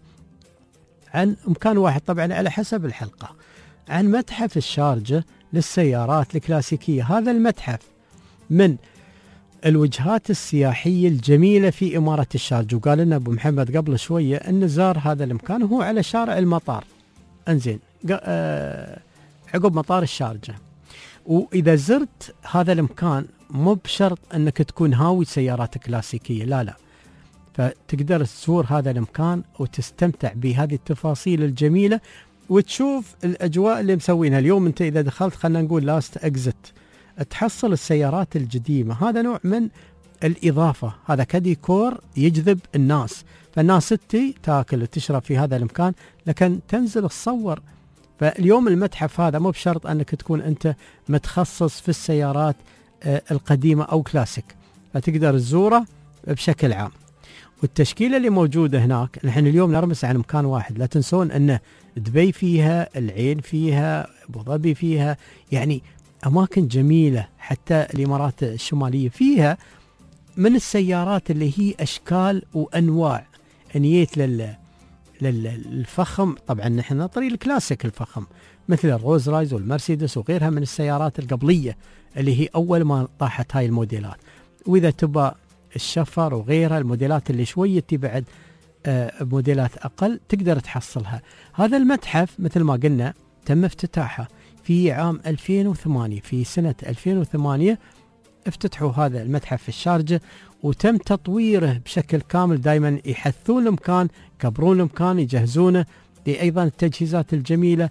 عن مكان واحد طبعا على حسب الحلقة، عن متحف الشارجة للسيارات الكلاسيكية. هذا المتحف من الوجهات السياحية الجميلة في إمارة الشارجة. وقال لنا أبو محمد قبل شوية أن زار هذا المكان وهو على شارع المطار. أنزين آه عقب مطار الشارجة. وإذا زرت هذا المكان مو بشرط أنك تكون هاوي سيارات كلاسيكية، لا لا، فتقدر تزور هذا المكان وتستمتع بهذه التفاصيل الجميلة وتشوف الأجواء اللي مسوينها. اليوم أنت إذا دخلت خلنا نقول لاست أكزت تحصل السيارات القديمة، هذا نوع من الإضافة، هذا كديكور يجذب الناس، فالناس تتي تاكل وتشرب في هذا المكان لكن تنزل تصور. فاليوم المتحف هذا مو بشرط أنك تكون أنت متخصص في السيارات القديمة أو كلاسيك، فتقدر تزوره بشكل عام. والتشكيلة اللي موجودة هناك، نحن اليوم نرمس على مكان واحد، لا تنسون أن دبي فيها، العين فيها، أبو ظبي فيها، يعني أماكن جميلة. حتى الإمارات الشمالية فيها من السيارات اللي هي أشكال وأنواع، أنيت لل للفخم. طبعا نحن نطري الكلاسيك الفخم مثل الروز رايز والمرسيدس وغيرها من السيارات القبلية اللي هي أول ما طاحت هاي الموديلات. وإذا تبى الشفر وغيرها الموديلات اللي شوية بعد آه موديلات أقل تقدر تحصلها. هذا المتحف مثل ما قلنا تم افتتاحه في عام ألفين وثمانية، في سنة ألفين وثمانية افتتحوا هذا المتحف في الشارجة وتم تطويره بشكل كامل. دائما يحثون المكان، يكبرون المكان، يجهزونه بأيضا التجهيزات الجميلة.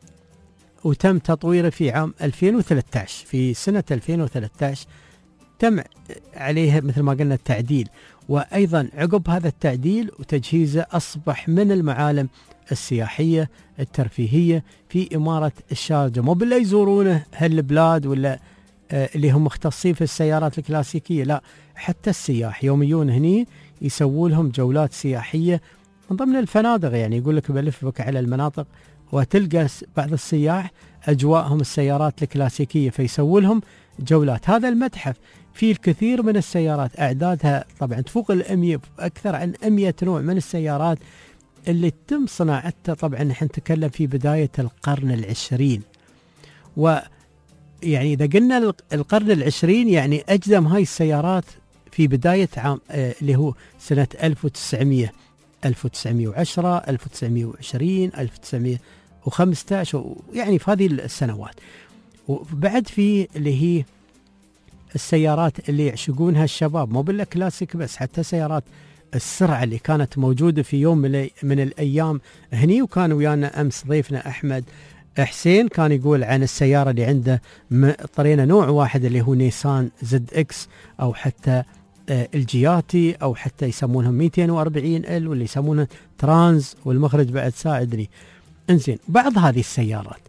وتم تطويره في عام ألفين وثلاثة عشر، في سنة ألفين وثلاثة عشر تم عليها مثل ما قلنا التعديل، وأيضا عقب هذا التعديل وتجهيزه أصبح من المعالم السياحية الترفيهية في إمارة الشارجة. مو بالله يزورونه هالبلاد ولا آه اللي هم مختصين في السيارات الكلاسيكية، لا، حتى السياح يوميون هني يسووا لهم جولات سياحية من ضمن الفنادق. يعني يقول لك بلف بك على المناطق وتلقى بعض السياح أجواءهم السيارات الكلاسيكية فيسووا لهم جولات. هذا المتحف فيه الكثير من السيارات، أعدادها طبعا تفوق الأمية، أكثر عن أمية نوع من السيارات اللي تم صناعتها. طبعا نحن نتكلم في بداية القرن العشرين، ويعني إذا قلنا القرن العشرين يعني أقدم هاي السيارات في بداية عام آه اللي هو سنة ألف وتسعمية، ألف وتسعمية وعشرة، ألف وتسعمية وعشرين، ألف وتسعمية وخمسة عشر، يعني في هذه السنوات. وبعد في اللي هي السيارات اللي يعشقونها الشباب، مو بالكلاسيك بس، حتى سيارات السرعة اللي كانت موجودة في يوم من الأيام هني. وكان ويانا أمس ضيفنا أحمد حسين كان يقول عن السيارة اللي عنده، طرينا نوع واحد اللي هو نيسان زد اكس، أو حتى الجياتي، أو حتى يسمونهم مئتين وأربعين ال، واللي يسمونه ترانز، والمخرج بعد ساعدني. انزين بعض هذه السيارات،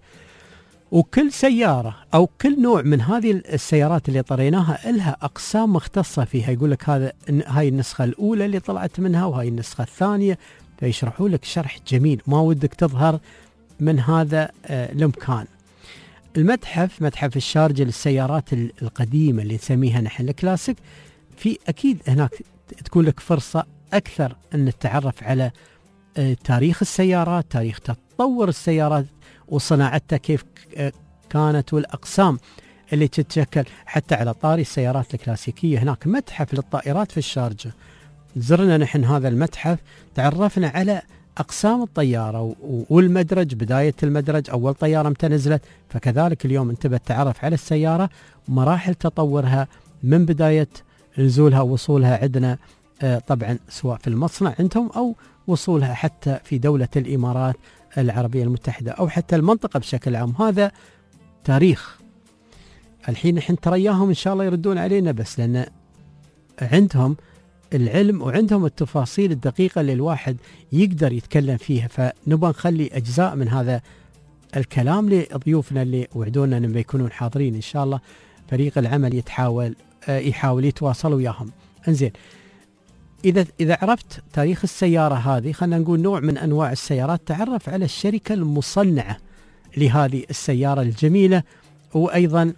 وكل سيارة أو كل نوع من هذه السيارات اللي طريناها لها أقسام مختصة فيها. يقول لك هذا هاي النسخة الأولى اللي طلعت منها، وهاي النسخة الثانية، فيشرحوا لك شرح جميل ما ودك تظهر من هذا المكان. المتحف متحف الشارجة للسيارات القديمة اللي نسميها نحن الكلاسيك، في أكيد هناك تكون لك فرصة أكثر أن تتعرف على تاريخ السيارات، تاريخ تطور السيارات وصناعتها كيف كانت، والأقسام اللي تتشكل. حتى على طاري السيارات الكلاسيكية هناك متحف للطائرات في الشارجة، زرنا نحن هذا المتحف، تعرفنا على أقسام الطيارة والمدرج، بداية المدرج، أول طيارة متى نزلت. فكذلك اليوم انت بتعرف على السيارة ومراحل تطورها من بداية نزولها ووصولها عندنا طبعا سواء في المصنع عندهم أو وصولها حتى في دولة الإمارات العربية المتحدة أو حتى المنطقة بشكل عام. هذا تاريخ. الحين نحن ترياهم إن شاء الله يردون علينا، بس لأن عندهم العلم وعندهم التفاصيل الدقيقة اللي الواحد يقدر يتكلم فيها. فنبغى نخلي أجزاء من هذا الكلام لضيوفنا اللي وعدونا أنهم يكونون حاضرين إن شاء الله. فريق العمل يتحاول يحاول يتواصل وياهم. انزين إذا إذا عرفت تاريخ السيارة هذه، خلينا نقول نوع من أنواع السيارات، تعرف على الشركة المصنعة لهذه السيارة الجميلة. وأيضا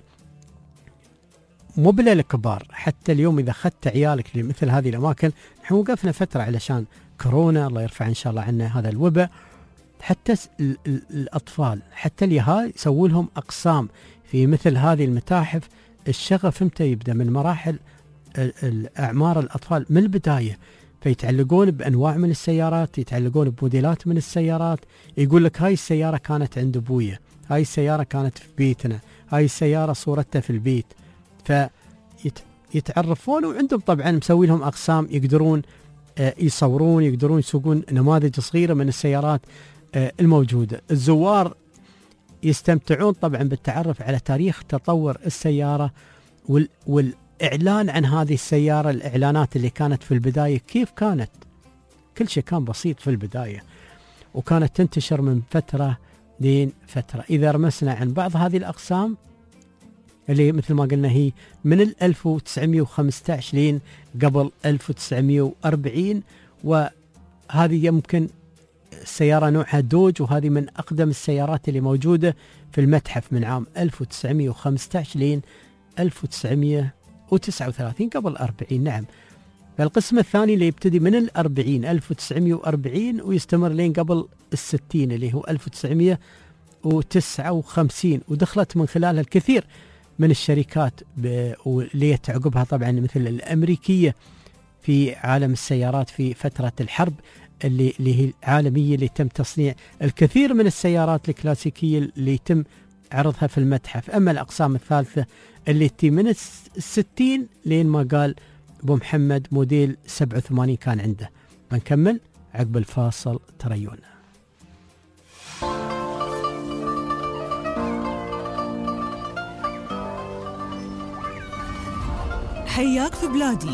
مو بلا الكبار، حتى اليوم إذا أخذت عيالك لمثل هذه الأماكن، نحن وقفنا فترة علشان كورونا، الله يرفع إن شاء الله عنا هذا الوباء، حتى الأطفال حتى اليهال يسووا لهم أقسام في مثل هذه المتاحف. الشغف متى يبدأ من مراحل أعمار الأطفال من البداية، فيتعلقون بأنواع من السيارات، يتعلقون بموديلات من السيارات. يقول لك هاي السيارة كانت عند أبويا، هاي السيارة كانت في بيتنا، هاي السيارة صورتها في البيت. فيتعرفون، وعندهم طبعا مسوي لهم أقسام يقدرون يصورون، يقدرون يسوقون نماذج صغيرة من السيارات الموجودة. الزوار يستمتعون طبعا بالتعرف على تاريخ تطور السيارة وال والإعلان عن هذه السيارة. الإعلانات اللي كانت في البداية كيف كانت، كل شيء كان بسيط في البداية، وكانت تنتشر من فترة لين فترة. إذا رمسنا عن بعض هذه الأقسام اللي مثل ما قلنا هي من ال ألف وتسعمئة وخمسة عشر لين قبل ألف وتسعمئة وأربعين، وهذه يمكن السيارة نوعها دوج، وهذه من أقدم السيارات اللي موجودة في المتحف من عام ألف وتسعمئة وخمسة عشر لين ألف وتسعمئة وتسعة وثلاثين قبل أربعين. نعم. فالقسم الثاني اللي يبتدي من الأربعين ألف وتسعمئة وأربعين ويستمر لين قبل الستين اللي هو ألف وتسعمئة وتسعة وخمسين، ودخلت من خلالها الكثير من الشركات واللي تعقبها طبعا مثل الأمريكية في عالم السيارات في فترة الحرب اللي اللي هي العالمية، اللي تم تصنيع الكثير من السيارات الكلاسيكية اللي يتم عرضها في المتحف. أما الأقسام الثالثة اللي تي من الستين لين ما قال أبو محمد موديل سبعة وثمانين كان عنده. بنكمل عقب الفاصل، تريونا. حياك في بلادي.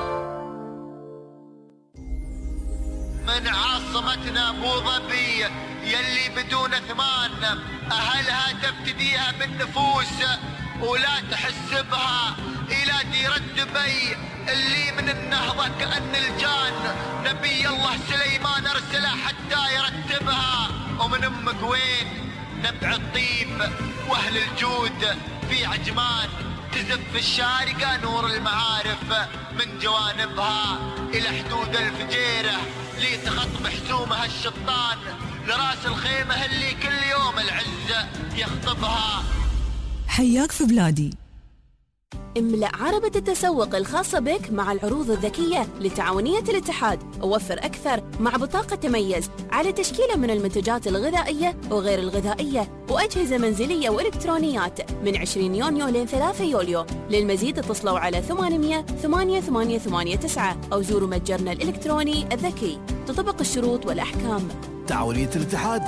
من عاصمتنا ابو ظبي يلي بدون ثمان، اهلها تفتديها بالنفوس ولا تحس بها الى ديرة دبي اللي من النهضة كأن الجان نبي الله سليمان ارسله حتى يرتبها. ومن امك وين نبع الطيب واهل الجود في عجمان، تزف الشارقة نور المعارف من جوانبها إلى حدود الفجيرة لي تخط بحسومها الشطان لراس الخيمة اللي كل يوم العزة يخطبها. حياك في بلادي. املأ عربة التسوق الخاصة بك مع العروض الذكية لتعاونية الاتحاد، ووفر أكثر مع بطاقة تميز على تشكيلة من المنتجات الغذائية وغير الغذائية وأجهزة منزلية وإلكترونيات من عشرين يونيو لين ثلاثة يوليو. للمزيد اتصلوا على ثمانمئة ثمانية ثمانية ثمانية تسعة أو زوروا متجرنا الإلكتروني الذكي. تطبق الشروط والأحكام. تعاونية الاتحاد،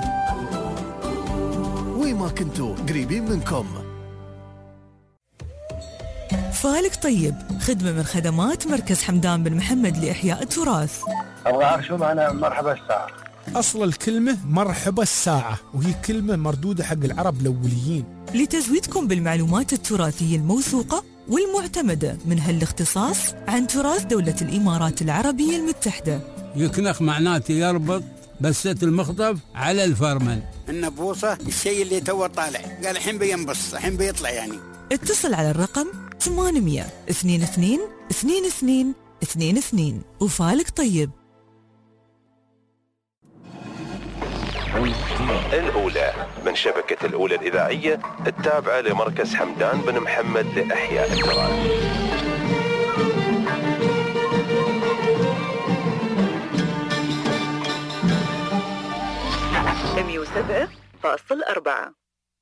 وين ما كنتوا قريبين منكم. فالك طيب، خدمة من خدمات مركز حمدان بن محمد لإحياء التراث. أبغى أعرف شو معنى مرحبا الساعة. أصل الكلمة مرحبا الساعة، وهي كلمة مردودة حق العرب الأوليين لتزويدكم بالمعلومات التراثية الموثوقة والمعتمدة من هالاختصاص عن تراث دولة الإمارات العربية المتحدة. يكنخ معناته يربط بسة المخطف على الفرمل. النبوصة الشيء اللي تو طالع، قال الحين بينبص الحين بيطلع يعني. اتصل على الرقم ثمانمئة اثنين اثنين اثنين اثنين اثنين اثنين. وفالك طيب. الأولى من شبكة الأولى الإذاعية التابعة لمركز حمدان بن محمد لإحياء التراث. مئة وسبعة فاصل أربعة.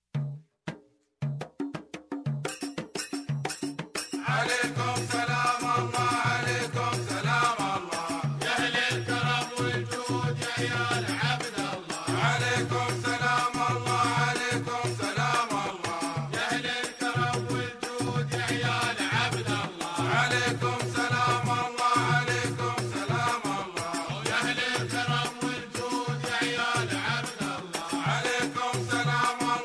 عليكم سلام الله، عليكم سلام الله، يا أهل الكرم والجود يا عيال عبد الله. عليكم سلام الله، عليكم سلام الله، يا أهل الكرم والجود يا عيال عبد الله. عليكم سلام الله، عليكم سلام الله، يا أهل الكرم والجود يا عيال عبد الله. عليكم سلام الله،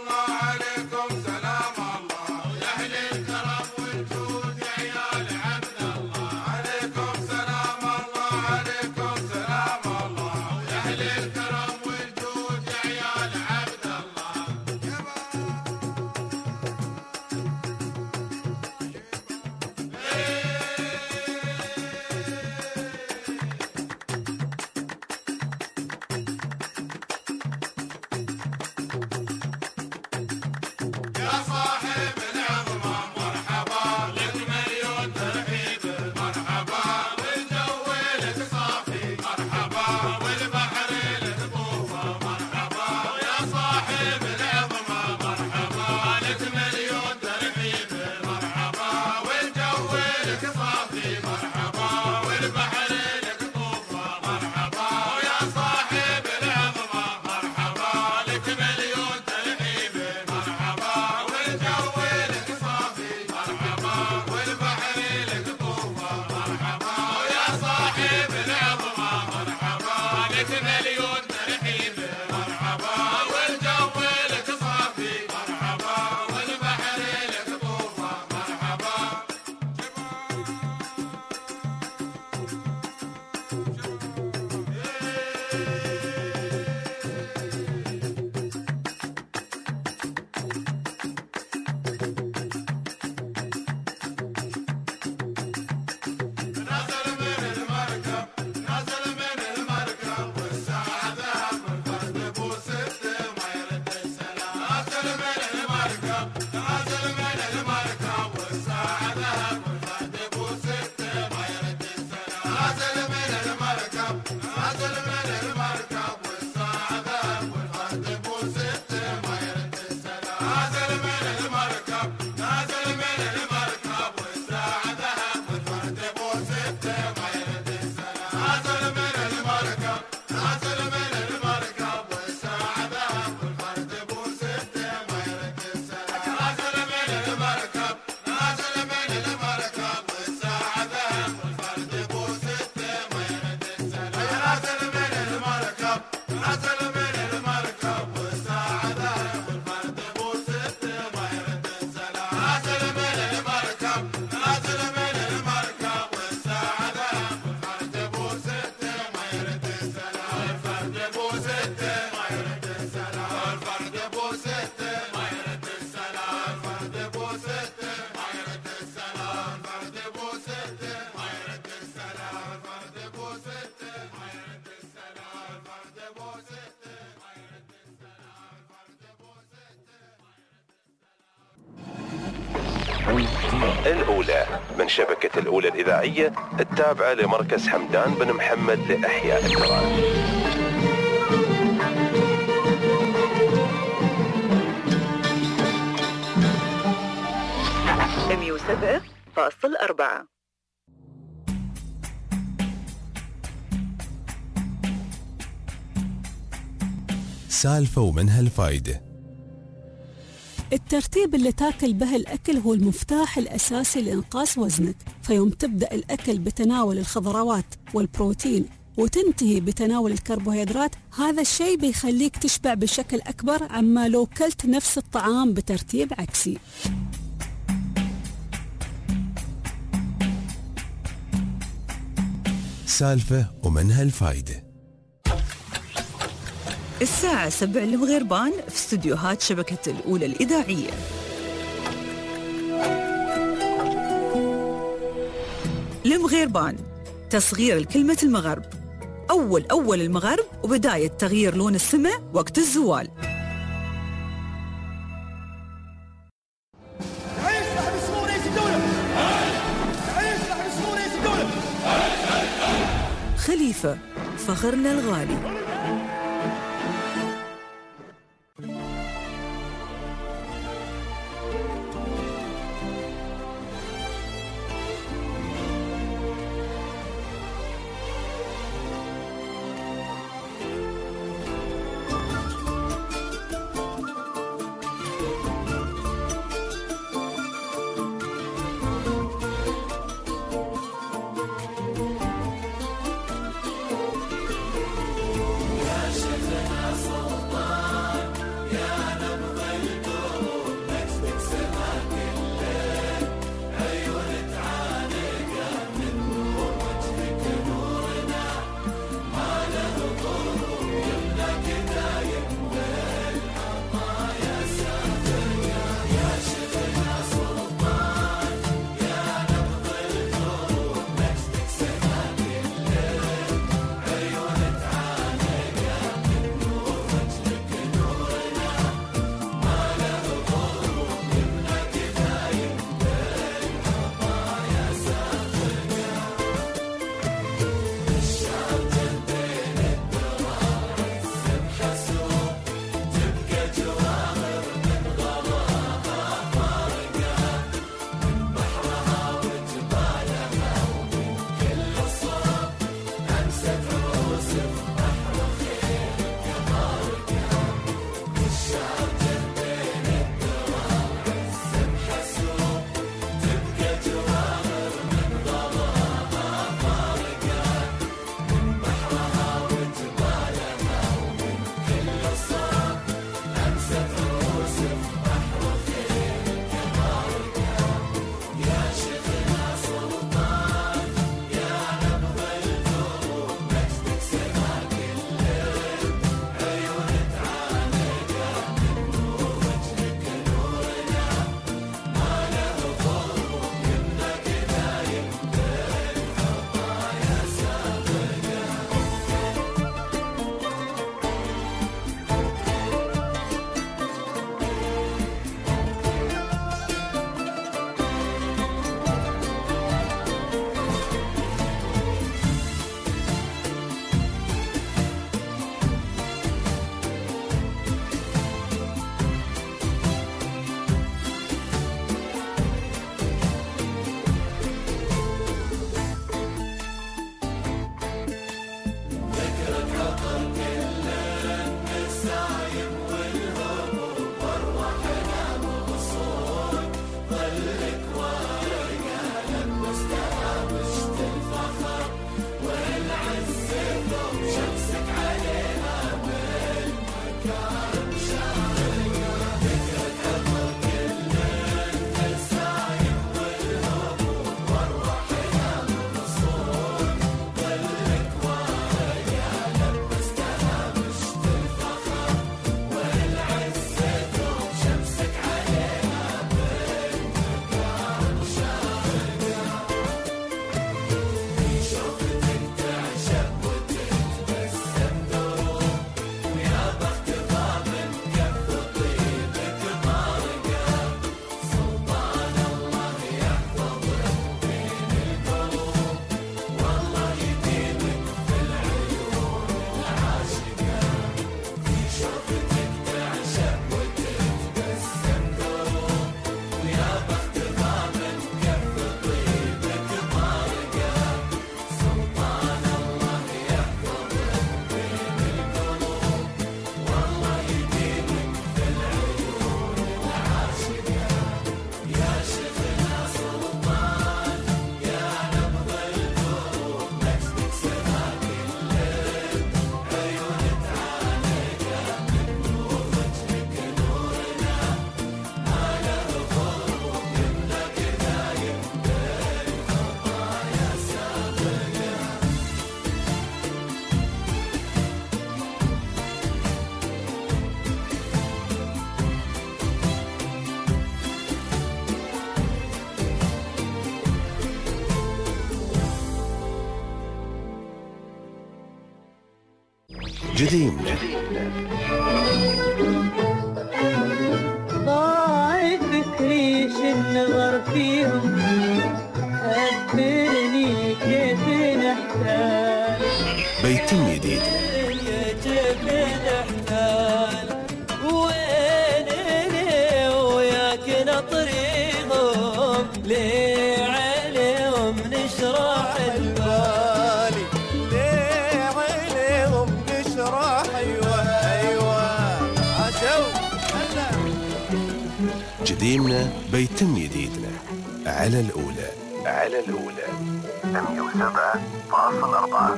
ميت مليون ترحيب مرحبا والجو لك صافي مرحبا والبحر لك طوفة مرحبا نزل من المركب نزل من المركب والساعة ذهب والفرد بو ست ما يرد السلام نزل من المركب نزل من المركب والساعة ذهب والفرد بو ست ما يرد السلام نزل من المركب نزل من المركب والساعة ذهب والفرد بو ست ما يرد السلام نزل من المركب نزل من المركب والساعة ذهب والفرد بو ست ما يرد السلام نزل من المركب نزل من المركب والساعة ذهب والفرد بو ست ما يرد السلام نزل من المركب نزل من المركب والساعة ذهب والفرد بو ست ما يرد السلام نزل من المركب نزل من المركب والساعة ذهب والفرد بو ست ما يرد السلام نزل من المركب نزل من المركب والساعة ذهب والفرد بو ست ما يرد السلام الفرد بو ست ما يرد السلام الفرد بو ست ما يرد السلام الفرد بو ست ما يرد السلام الفرد بو ست ما يرد السلام الفرد بو ست ما يرد السلام الفرد بو ست ما يرد السلام الأولى من شبكة الأولى الإذاعية التابعة لمركز حمدان بن محمد لإحياء التراث. مية وسبعة فاصل أربعة. سالفة ومنها الفايدة. الترتيب اللي تاكل به الأكل هو المفتاح الأساسي لإنقاص وزنك، فيوم تبدأ الأكل بتناول الخضروات والبروتين وتنتهي بتناول الكربوهيدرات، هذا الشيء بيخليك تشبع بشكل أكبر عما لو كلت نفس الطعام بترتيب عكسي. سالفة ومنها الفايدة. الساعة سبع المغربان في استديوهات شبكة الأولى الإذاعية. المغربان تصغير الكلمة المغرب، أول أول المغرب وبداية تغيير لون السماء وقت الزوال. خليفة فخرنا الغالي. يا جديمنا. ضاعت فكري النظر فيهم، أخبرني كيف نحتاج بيتم جديد. كيف نحتاج وين اللي وياك نطريهم، ليه عليهم نشرح البالي، ليه عليهم نشرح. أيوة أيوة عشو جديمنا بيتم جديدنا على الأولى. على الأولى مية وسبعة فاصل أربعة.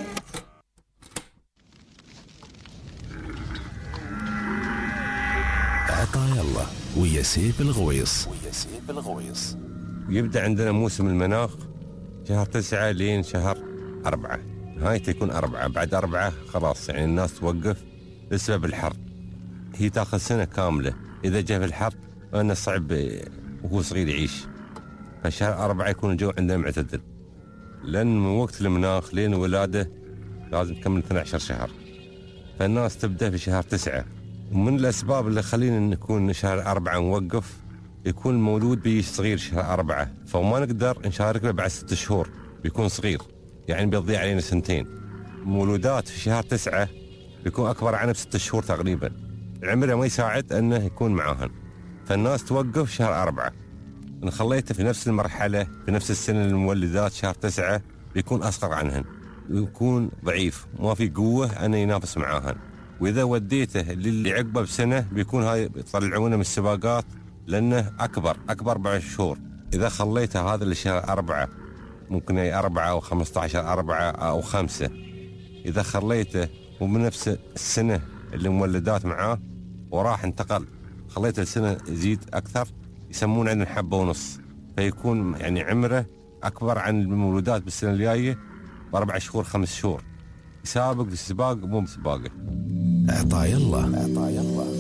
عطايا الله ويا سيف الغويص. ويا سيف الغويص. يبدأ عندنا موسم المناخ شهر تسعة لين شهر أربعة، نهايته يكون أربعة. بعد أربعة خلاص يعني الناس توقف بسبب الحر. هي تاخذ سنة كاملة، إذا جاء في الحر أنه صعب وهو صغير يعيش. فشهر أربعة يكون الجو عندنا معتدل، لأن من وقت المناخ لين الولادة لازم تكمل اثني عشر شهر. فالناس تبدأ في شهر تسعة. ومن الأسباب اللي خلينا نكون شهر أربعة نوقف، يكون المولود بي صغير شهر أربعة، فما نقدر نشارك له بعد ست شهور، بيكون صغير يعني بيضيع علينا سنتين. مولودات في شهر تسعة بيكون أكبر عنه بست شهور تقريبا، عمره ما يساعد أنه يكون معاهن. فالناس توقف شهر أربعة. إن خليته في نفس المرحلة في نفس السنة المولدات شهر تسعة بيكون أصغر عنهن، ويكون ضعيف ما في قوة أنه ينافس معاهن. وإذا وديته للي عقبه بسنة بيكون هاي يطلعونه من السباقات لأنه أكبر أكبر بعد شهور. إذا خليته هذا لشهر أربعة ممكن أي أربعة أو خمسة عشر أربعة أو خمسة. إذا خليته ومن نفس السنة اللي مولدات معاه وراح انتقل خليته السنة يزيد أكثر، يسمون عندنا حبة ونص، فيكون يعني عمره أكبر عن المولودات بالسنة الجاية بأربع شهور خمس شهور. يسابق في السباق مو بسباقه. عطايا الله. عطايا الله.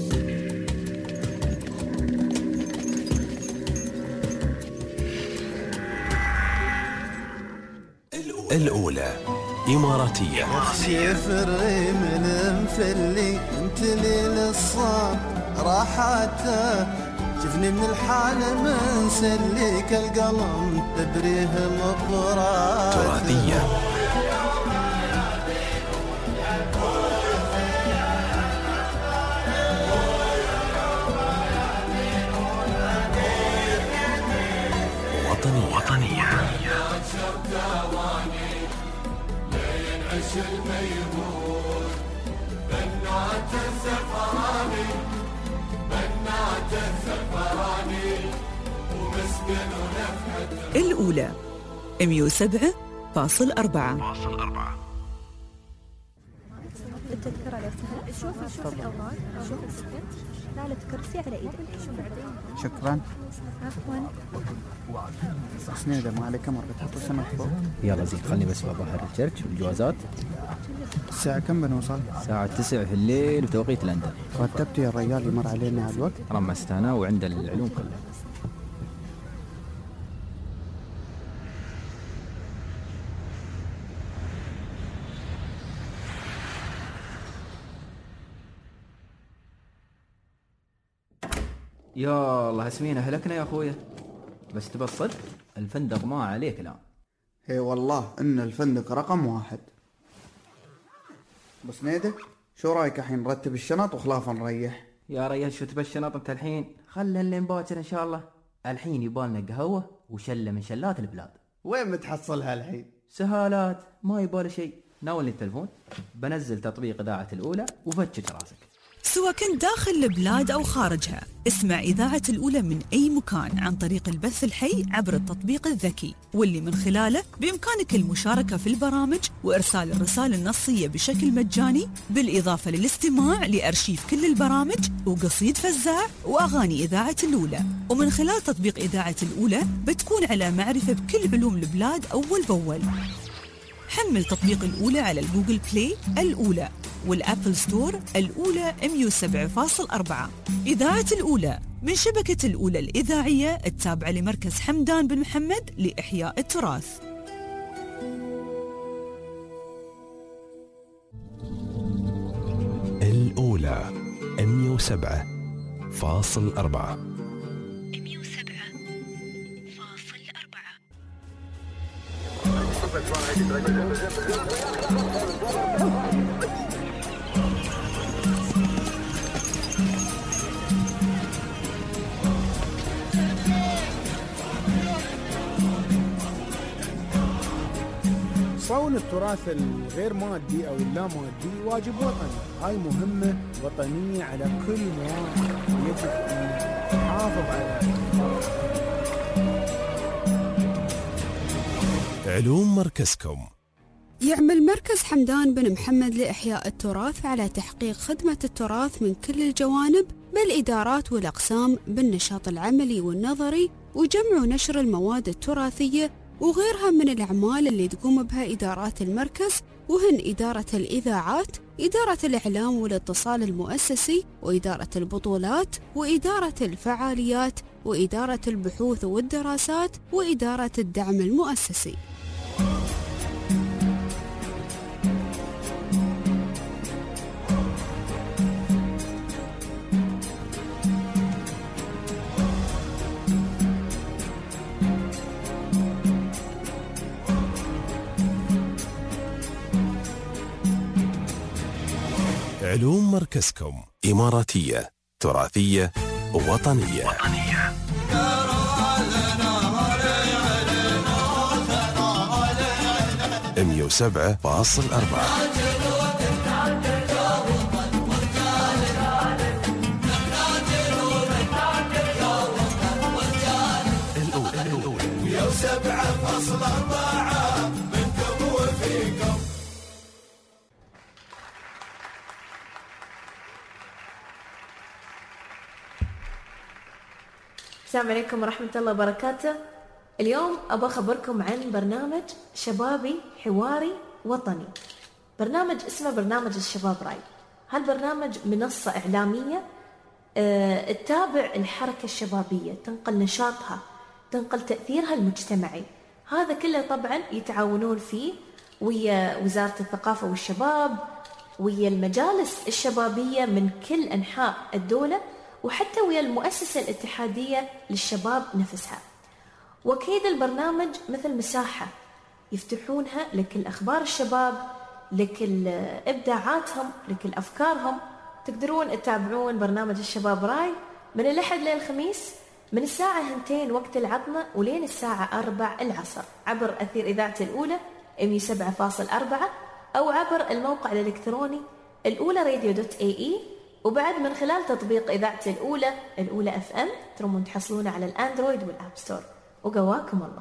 الأولى إماراتية. اخشي فري من مفلي انت لي للصام راحته، شفني من الحال من سليك القلم تبريه مقرات. تراثية. وطنية. وطنية. الميمون بنات الزفراني، بنات الزفراني ومسكن ونفحة. الأولى مية وسبعة فاصل أربعة. التذكرة لو سهل. شوفي شوفي الأوراق، شوفي السكت، لا لا تكرسي على إيدك. شكرا. عفوا. سنيدة ما عليك مرة تحط السمك فوق. يلا زين خلني بس بظهر الشركة والجوازات. الساعة كم بنوصل؟ الساعة تسعة في الليل بتوقيت لندن. رتبت يا رجال يمر علينا الوقت؟ رمست أنا وعند العلوم كلها. يا الله اسمينا هلكنا يا اخويا، بس تبى الصدق الفندق ما عليه كلام. اي والله ان الفندق رقم واحد. بس نيدك شو رايك الحين نرتب الشنط وخلاف نريح؟ يا ريال شو تبى الشنط انت الحين؟ خلنا لين باكر ان شاء الله. الحين يبالنا قهوه وشله من شلات البلاد. وين متحصلها الحين؟ سهالات ما يبال شيء. ناولني التلفون بنزل تطبيق اذاعه الاولى وفتش راسك. سواء كنت داخل البلاد أو خارجها، اسمع إذاعة الأولى من أي مكان عن طريق البث الحي عبر التطبيق الذكي، واللي من خلاله بإمكانك المشاركة في البرامج وإرسال الرسائل النصية بشكل مجاني، بالإضافة للاستماع لأرشيف كل البرامج وقصيد فزاع وأغاني إذاعة الأولى. ومن خلال تطبيق إذاعة الأولى بتكون على معرفة بكل علوم البلاد أول بأول. حمل تطبيق الأولى على الجوجل بلاي الأولى والأبل ستور الأولى مية وسبعة فاصل أربعة. إذاعة الأولى من شبكة الأولى الإذاعية التابعة لمركز حمدان بن محمد لإحياء التراث. الأولى مئة وسبعة فاصل أربعة. مئة وسبعة فاصل أربعة. صون التراث الغير مادي أو اللا مادي واجب وطني، هاي مهمة وطنية على كل مواطن، يجب أن نحافظ على علوم مركزكم. يعمل مركز حمدان بن محمد لإحياء التراث على تحقيق خدمة التراث من كل الجوانب بالإدارات والأقسام بالنشاط العملي والنظري وجمع ونشر المواد التراثية وغيرها من الأعمال اللي تقوم بها إدارات المركز، وهن إدارة الإذاعات، إدارة الإعلام والاتصال المؤسسي، وإدارة البطولات، وإدارة الفعاليات، وإدارة البحوث والدراسات، وإدارة الدعم المؤسسي. علوم مركزكم إماراتية تراثية وطنية, وطنية. مئة وسبعة فاصل أربعة. مئة وسبعة فاصل أربعة منكم وفيكم. السلام عليكم ورحمة الله وبركاته. اليوم أبغى أخبركم عن برنامج شبابي حواري وطني. برنامج اسمه برنامج الشباب راي. هالبرنامج منصة إعلامية أه تتابع الحركة الشبابية، تنقل نشاطها، تنقل تأثيرها المجتمعي. هذا كله طبعا يتعاونون فيه ويا وزارة الثقافة والشباب، ويا المجالس الشبابية من كل أنحاء الدولة، وحتى ويا المؤسسة الاتحادية للشباب نفسها. وأكيد البرنامج مثل مساحة يفتحونها لكل أخبار الشباب، لكل إبداعاتهم، لكل أفكارهم. تقدرون تتابعون برنامج الشباب راي من الأحد للخميس من الساعة هنتين وقت العطمة ولين الساعة أربع العصر عبر أثير إذاعة الأولى مئة وسبعة فاصل أربعة أو عبر الموقع الإلكتروني الأولى راديو دوت اي اي، وبعد من خلال تطبيق إذاعة الأولى الأولى اف ام ترمون تحصلونه على الأندرويد والآب ستور. وقواكم الله.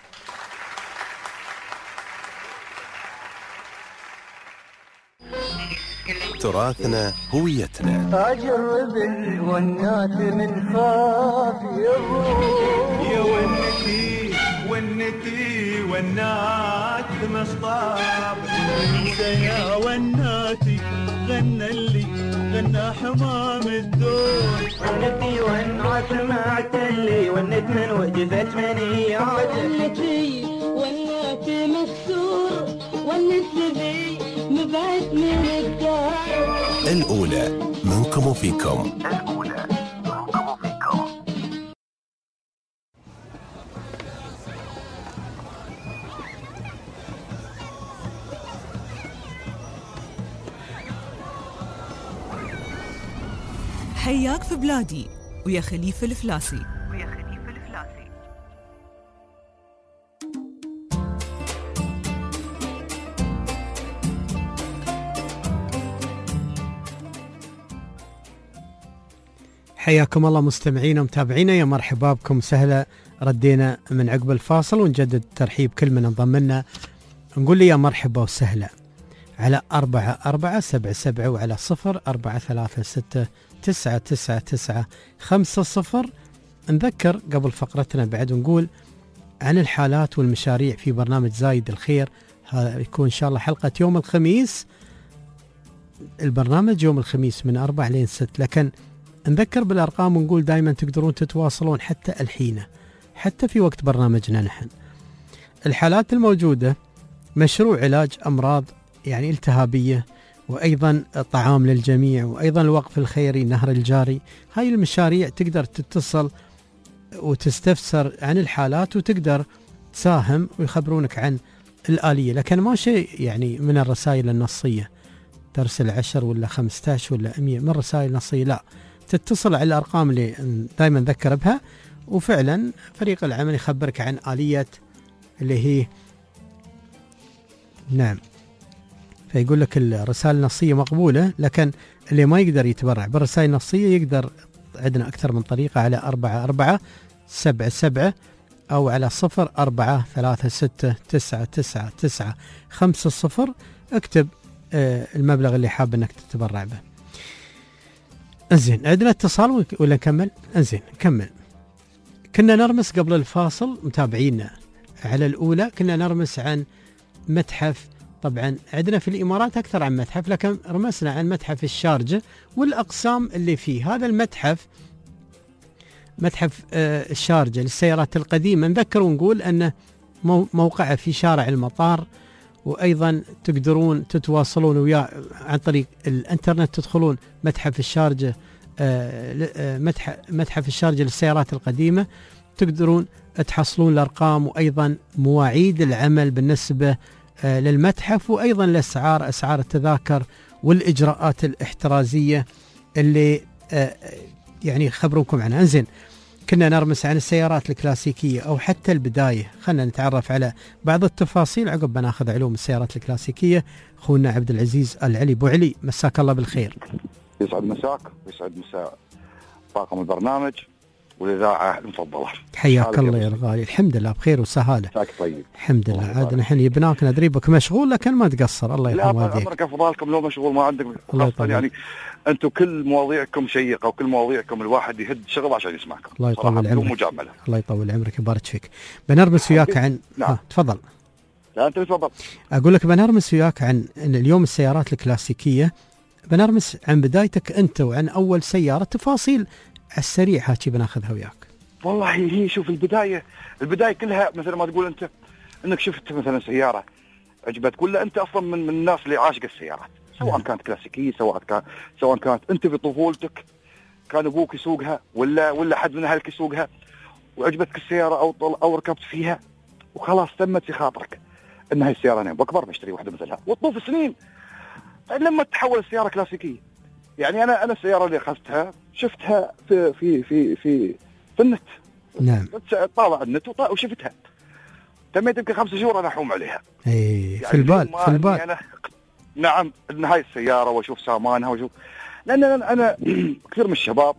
تراثنا هويتنا. أجرب الونات من خاف يا ونتي ونتي ونات مصطاب انت يا وناتي غنى اللي غنى حمام الدور. ونتي ونات معت اللي ونت من وجفت منيات. ونتي وناتي مكسور ونت لي مبعد من الدار. الأولى منكم وفيكم. الأولى منكم وفيكم. حياك في بلادي ويا خليفة الفلاسي. ويا خليفة الفلاسي. حياكم الله مستمعينا ومتابعينا، يا مرحبا بكم، سهلا. ردينا من عقب الفاصل ونجدد ترحيب كل من انضم لنا. نقول لي يا مرحبا وسهلا على أربعة أربعة سبعة سبعة وعلى صفر أربعة ثلاثة ستة تسعة تسعة تسعة خمسة صفر. نذكر قبل فقرتنا بعد ونقول عن الحالات والمشاريع في برنامج زايد الخير. هذا يكون إن شاء الله حلقة يوم الخميس. البرنامج يوم الخميس من أربع لين ست، لكن نذكر بالأرقام ونقول دائما تقدرون تتواصلون حتى الحين، حتى في وقت برنامجنا نحن. الحالات الموجودة: مشروع علاج أمراض يعني التهابية وأيضا طعام للجميع، وأيضا الوقف الخيري، نهر الجاري. هاي المشاريع تقدر تتصل وتستفسر عن الحالات وتقدر تساهم ويخبرونك عن الآلية، لكن ما شيء يعني من الرسائل النصية ترسل عشر ولا خمسة عشر ولا مية من رسائل نصية، لا، تتصل على الأرقام اللي دائما نذكر بها، وفعلا فريق العمل يخبرك عن آلية اللي هي نعم. فيقول لك الرسائل النصية مقبولة، لكن اللي ما يقدر يتبرع بالرسائل النصية يقدر، عندنا أكثر من طريقة، على أربعة أربعة سبعة سبعة أو على صفر أربعة ثلاثة ستة تسعة تسعة تسعة خمسة صفر. اكتب آه المبلغ اللي حاب أنك تتبرع به. انزين، عندنا اتصال ولا نكمل؟ انزين نكمل. كنا نرمس قبل الفاصل متابعينا على الأولى، كنا نرمس عن متحف، طبعا عندنا في الإمارات أكثر عن متحف، لكن رمسنا عن متحف الشارجة والأقسام اللي فيه. هذا المتحف متحف آه الشارجة للسيارات القديمة، نذكر ونقول أنه موقعه في شارع المطار، وأيضا تقدرون تتواصلون وياه عن طريق الانترنت، تدخلون متحف الشارجة آه متحف, متحف الشارجة للسيارات القديمة، تقدرون تحصلون الأرقام وأيضا مواعيد العمل بالنسبة آه للمتحف، وأيضا الأسعار، أسعار التذاكر والإجراءات الاحترازية اللي آه يعني خبروكم عنها. انزين، كنا نرمس عن السيارات الكلاسيكية أو حتى البداية، خلنا نتعرف على بعض التفاصيل عقب ما ناخذ علوم السيارات الكلاسيكية. أخونا عبد العزيز العلي. أبو علي، مساك الله بالخير. يسعد مساك ويسعد مساء طاقم البرنامج والإذاعة المفضلة. حياك الله يا الغالي. الحمد لله بخير وسهالة. مساك طيب. الحمد لله. عاد نحن يبناك ندري بك مشغول، لكن ما تقصر. الله يرحم والديك. لا، أمرك أفضلكم لو مشغول ما عندك قصة، يعني أنتم كل مواضيعكم شيقة وكل مواضيعكم الواحد يهد شغل عشان يسمعكم. الله يطول عمرك. مجاملة. الله يطول عمرك يبارك فيك. بنرمس وياك عن نعم. آه. تفضل. لا أنت تفضل. أقول لك بنرمس وياك عن اليوم السيارات الكلاسيكية، بنرمس عن بدايتك أنت وعن أول سيارة، تفاصيل على السريع هاتي بناخذها وياك. والله هي شوف، البداية البداية كلها مثل ما تقول أنت، أنك شفت مثلا سيارة عجبتك، ولا أنت أصلا من, من الناس اللي عاشق السيارات، سواء نعم. كانت كلاسيكية، سواء كان سواء كانت أنت في طفولتك كان أبوك يسوقها ولا ولا حد من أهلك يسوقها وعجبتك السيارة أو أو ركبت فيها وخلاص تمت في خاطرك أن هاي السيارة أنا بكبر بشتري واحدة مثلها، وتطوف سنين لما تتحول السيارة كلاسيكية. يعني أنا أنا السيارة اللي أخذتها شفتها في في في في في النت. نعم. طالع النت وشفتها، تميت يمكن خمسة شهور أنا أحوم عليها. إيه يعني في البال في البال. أنا نعم إن هاي السيارة وأشوف سامانها وأشوف، لأن أنا, أنا كثير من الشباب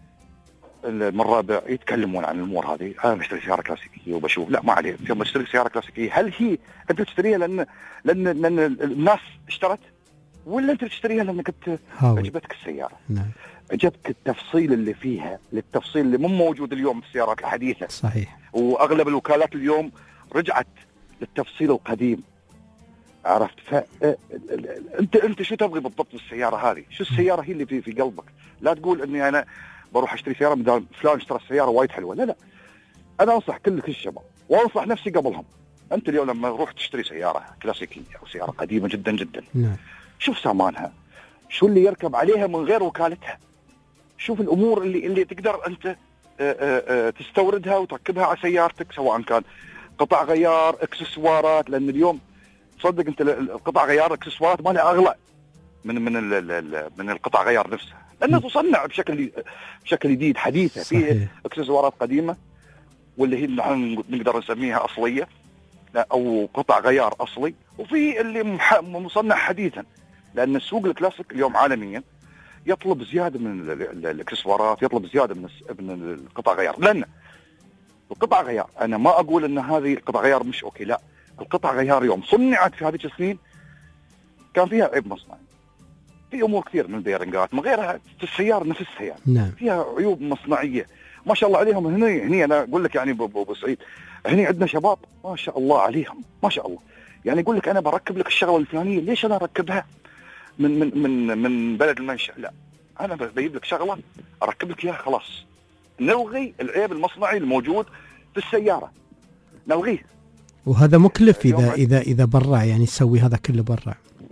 من الرابع يتكلمون عن الأمور هذه. أنا بشتري سيارة كلاسيكية وبشوف، لا ما عليه، يوم بشتري سيارة كلاسيكية هل هي أنت تشتريها لأن لأن لأن الناس اشترت، ولا أنت تشتريها لأنك أنت عجبتك السيارة؟ نعم. عجبك التفصيل اللي فيها، للتفصيل اللي مو موجود اليوم في السيارات الحديثة. صحيح. وأغلب الوكالات اليوم رجعت للتفصيل القديم، عرفت؟ فأنت أنت شو تبغي بالضبط بالسيارة هذه؟ شو السيارة هي اللي في في قلبك؟ لا تقول إني أنا بروح أشتري سيارة من فلان اشترى السيارة وايد حلوة، لا لا. أنا أنصح كل كل الشباب وأنصح نفسي قبلهم. أنت اليوم لما تروح تشتري سيارة كلاسيكية أو سيارة قديمة جدا جدا، نعم. شوف سامانها، شو اللي يركب عليها من غير وكالتها، شوف الأمور اللي اللي تقدر أنت آآ آآ تستوردها وتركبها على سيارتك، سواء كان قطع غيار، اكسسوارات، لأن اليوم تصدق أنت القطع غيار اكسسوارات ما لها أغلى من من من القطع غيار نفسها، لأنها تصنع بشكل بشكل جديد حديثة. في اكسسوارات قديمة واللي هي نحن نقدر نسميها أصلية أو قطع غيار أصلي، وفي اللي مصنع حديثا، لأن السوق الكلاسيك اليوم عالميا يطلب زيادة من الاكسسوارات، يطلب زيادة من من القطع غيار، لأن القطع غيار أنا ما أقول أن هذه القطع غيار مش أوكي، لا، القطع غيار يوم صنعت في هذه السنين كان فيها عيب مصنعي، في أمور كثير من البيرنجات من غيرها في السيارة نفسها، يعني نعم. فيها عيوب مصنعية ما شاء الله عليهم. هني هني أنا أقول لك يعني أبو سعيد، هني عندنا شباب ما شاء الله عليهم ما شاء الله، يعني يقول لك أنا بركب لك الشغلة الفلانية، ليش أنا أركبها من من من من بلد المنشأ؟ لا، أنا بجيب لك شغلة أركب لك إياها خلاص، نلغي العيب المصنعي الموجود في السيارة، نلغيه. وهذا مكلف إذا إذا إذا برع، يعني تسوي هذا كله برع. لا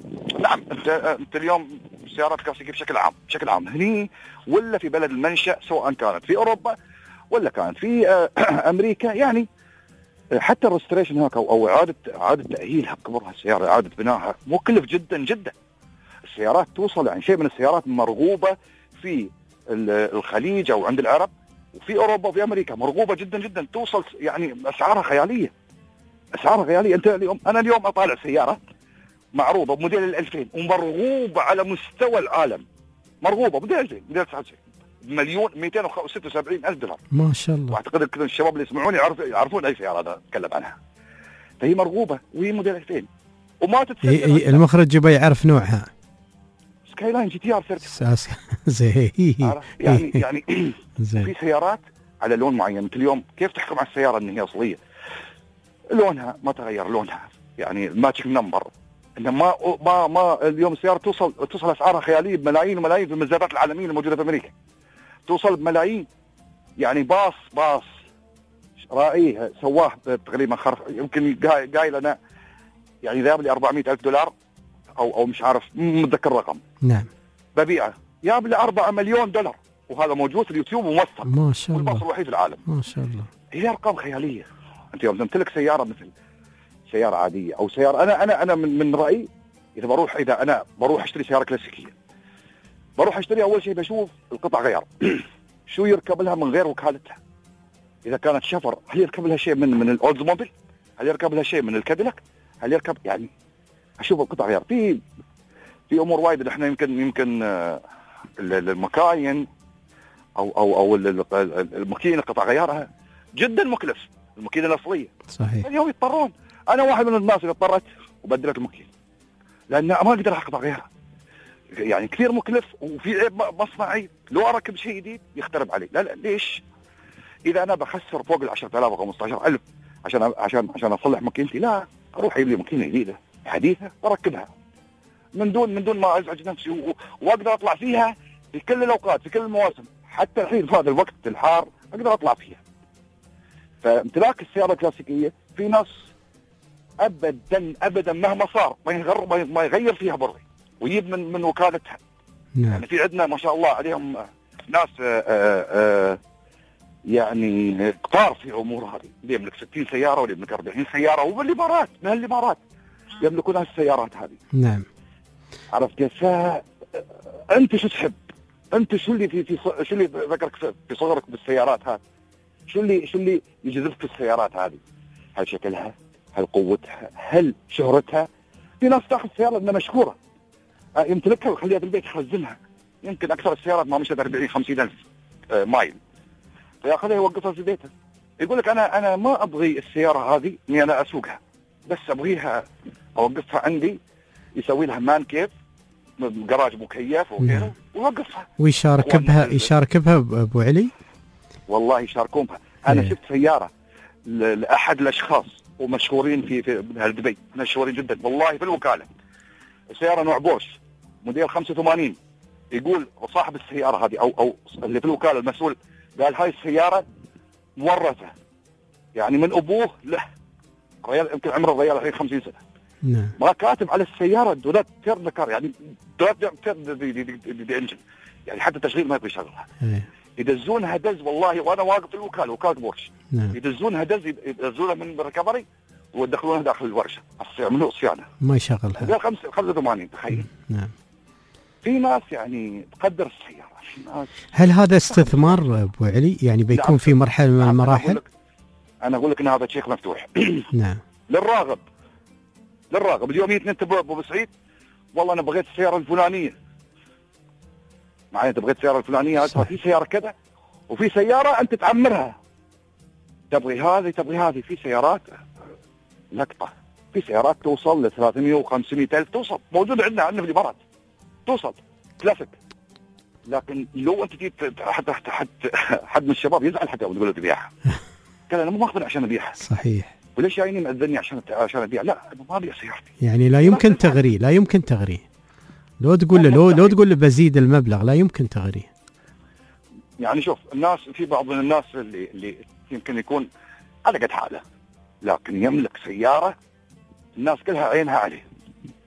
نعم. انت انت اليوم السيارات الكلاسيكيه بشكل عام بشكل عام هني ولا في بلد المنشأ، سواء كانت في اوروبا ولا كانت في امريكا، يعني حتى الريستوريشن هناك او او اعاده اعاده تاهيلها كبرها السياره، اعاده بنائها مكلف جدا جدا. السيارات توصل يعني شيء من السيارات مرغوبه في الخليج او عند العرب، وفي اوروبا وفي امريكا مرغوبه جدا جدا، توصل يعني اسعارها خياليه. اسعارها خياليه. انت اليوم انا اليوم اطالع سياره معروضه بموديل الألفين ومرغوبه على مستوى العالم، مرغوبه موديل ألفين موديل تسعة وتسعين مليون مئتين وستة وسبعين ألف دولار ما شاء الله. واعتقد كل الشباب اللي يسمعوني يعرف يعرفون اي سياره انا اتكلم عنها. فهي مرغوبه وهي موديل ألفين وما تتسلم. المخرج يبغى يعرف نوعها. سكاي لاين جي تي ار اساس زي يعني يعني في سيارات على لون معين. انت اليوم كيف تحكم على السياره ان هي اصليه؟ لونها ما تغير، لونها يعني الماتشنج نمبر، انه ما ما ما اليوم السياره توصل توصل اسعارها خياليه بملايين وملايين في المزادات العالميه الموجوده في امريكا، توصل بملايين. يعني باص باص رائيه سواه تقريبا خرف يمكن قايل انا يعني ذاب لي أربعمئة ألف دولار او او مش عارف متذكر الرقم. نعم. ببيعه جاب لي أربعة مليون دولار، وهذا موجود في اليوتيوب وموثق. ما شاء الله. والباص الوحيد في العالم. ما شاء الله. هي ارقام خياليه. انت يوم تمتلك سياره مثل سياره عاديه او سياره، انا انا انا من, من رايي اذا بروح اذا انا بروح اشتري سياره كلاسيكيه، بروح اشتري اول شيء بشوف القطع غيار شو يركب لها من غير وكالتها. اذا كانت شفر هل يركب لها شيء من من الاولدزموبيل؟ هل يركب لها شيء من الكاديلاك؟ هل يركب يعني اشوف القطع غيار. في في امور وايد احنا يمكن يمكن المكاين او او او الماكينه قطع غيارها جدا مكلف، الماكينه الاصليه. صحيح. اليوم يضطرون، انا واحد من الناس اللي اضطرت وبدلت الماكينه لان ما اقدر اقطع غيارها، يعني كثير مكلف وفي عيب مصنعي. لو اركب شيء جديد يخترب علي. لا لا ليش؟ اذا انا بخسر فوق ال عشرة آلاف او خمسة عشر ألف عشان عشان عشان اصلح ماكينتي، لا اروح اجيب لي ماكينه جديده حديثه واركبها من دون من دون ما ازعج نفسي، واقدر اطلع فيها في كل الاوقات في كل المواسم. حتى الحين في هذا الوقت الحار اقدر اطلع فيها. فامتلاك السياره الكلاسيكيه في ناس ابدا ابدا مهما صار ما يغير ما يغير فيها بري ويجيب من من وكالتها. نعم. يعني في عندنا ما شاء الله عليهم ناس آآ آآ يعني كتار في الامور هذه، اللي يملك ستين سياره واللي يملك أربعين سياره، وبالامارات من الامارات يملكون هالسيارات هذه. نعم. عرفت كيف؟ انت شو تحب؟ انت شو اللي في, في شو اللي ذكرك في صغرك بالسيارات هذه؟ شو اللي شو اللي يجذبك في السيارات هذه؟ هل شكلها؟ هل قوتها؟ هل شهرتها؟ في ناس تاخذ سياره لانها مشهوره يمتلكها ويخليها في البيت يخزنها. يمكن اكثر السيارات ما مشت أربعين خمسين ألف مايل، فياخذها يوقفها في بيته. يقول لك انا انا ما ابغي السياره هذه اني انا اسوقها، بس ابغيها اوقفها عندي، يسوي لها مان كيف جراج مكيف وغيره ويوقفها. ويشارك بها يشارك بها ابو علي؟ والله يشاركون بها. انا ايه. شفت سياره لاحد الاشخاص ومشهورين في في دبي، مشهورين جدا والله في الوكاله. السياره نوع بورش موديل خمسة وثمانين. يقول صاحب السياره هذه او او اللي في الوكاله المسؤول قال هاي السياره مورثه يعني من ابوه له. ريال يمكن عمره الريال الحين خمسين سنه. نعم. ما كاتب على السياره دولات تيرن كار، يعني دولات تيرن دي, دي, دي, دي, دي انجن، يعني حتى التشغيل ما يبغى يشغلها. يدزونها دز والله وانا واقف في الوكاله وكاله بورش. نعم. يدزونها دز يدزونها من الريكفري ويدخلونها داخل الورشه يعملوا صيانه. ما يشغلها. ده خمسة خمسة وثمانين تخيل. نعم. في ناس يعني تقدر السياره. في ناس هل هذا استثمار ابو علي؟ يعني بيكون في مرحله من المراحل؟ انا اقول لك ان هذا شيء مفتوح. نعم. للراغب للراغب اليوم يجي انت ابو سعيد والله انا بغيت السياره الفلانيه معي، انت بغيت السياره الفلانيه هذه، في سياره كذا وفي سياره انت تعمرها، تبغي هذه تبغي هذه. في سيارات لقطه، في سيارات توصل ل ثلاثمئة وخمسمئة ألف، توصل موجوده عندنا عندنا في الامارات توصل كلاسيك. لكن لو انت جيت حد حد حد من الشباب يزعل حتى وتقول له تبيعها. قال انا مو ماخذ عشان ابيعها. صحيح. وليش جايني مأذني عشان عشان ابيع؟ لا ما ابيع سيارتي. يعني لا يمكن تغريه، لا يمكن تغريه. لو تقول له لو لو تقول له بزيد المبلغ لا يمكن تغريه. يعني شوف الناس، في بعض من الناس اللي اللي يمكن يكون على قد حاله لكن يملك سياره الناس كلها عينها عليه،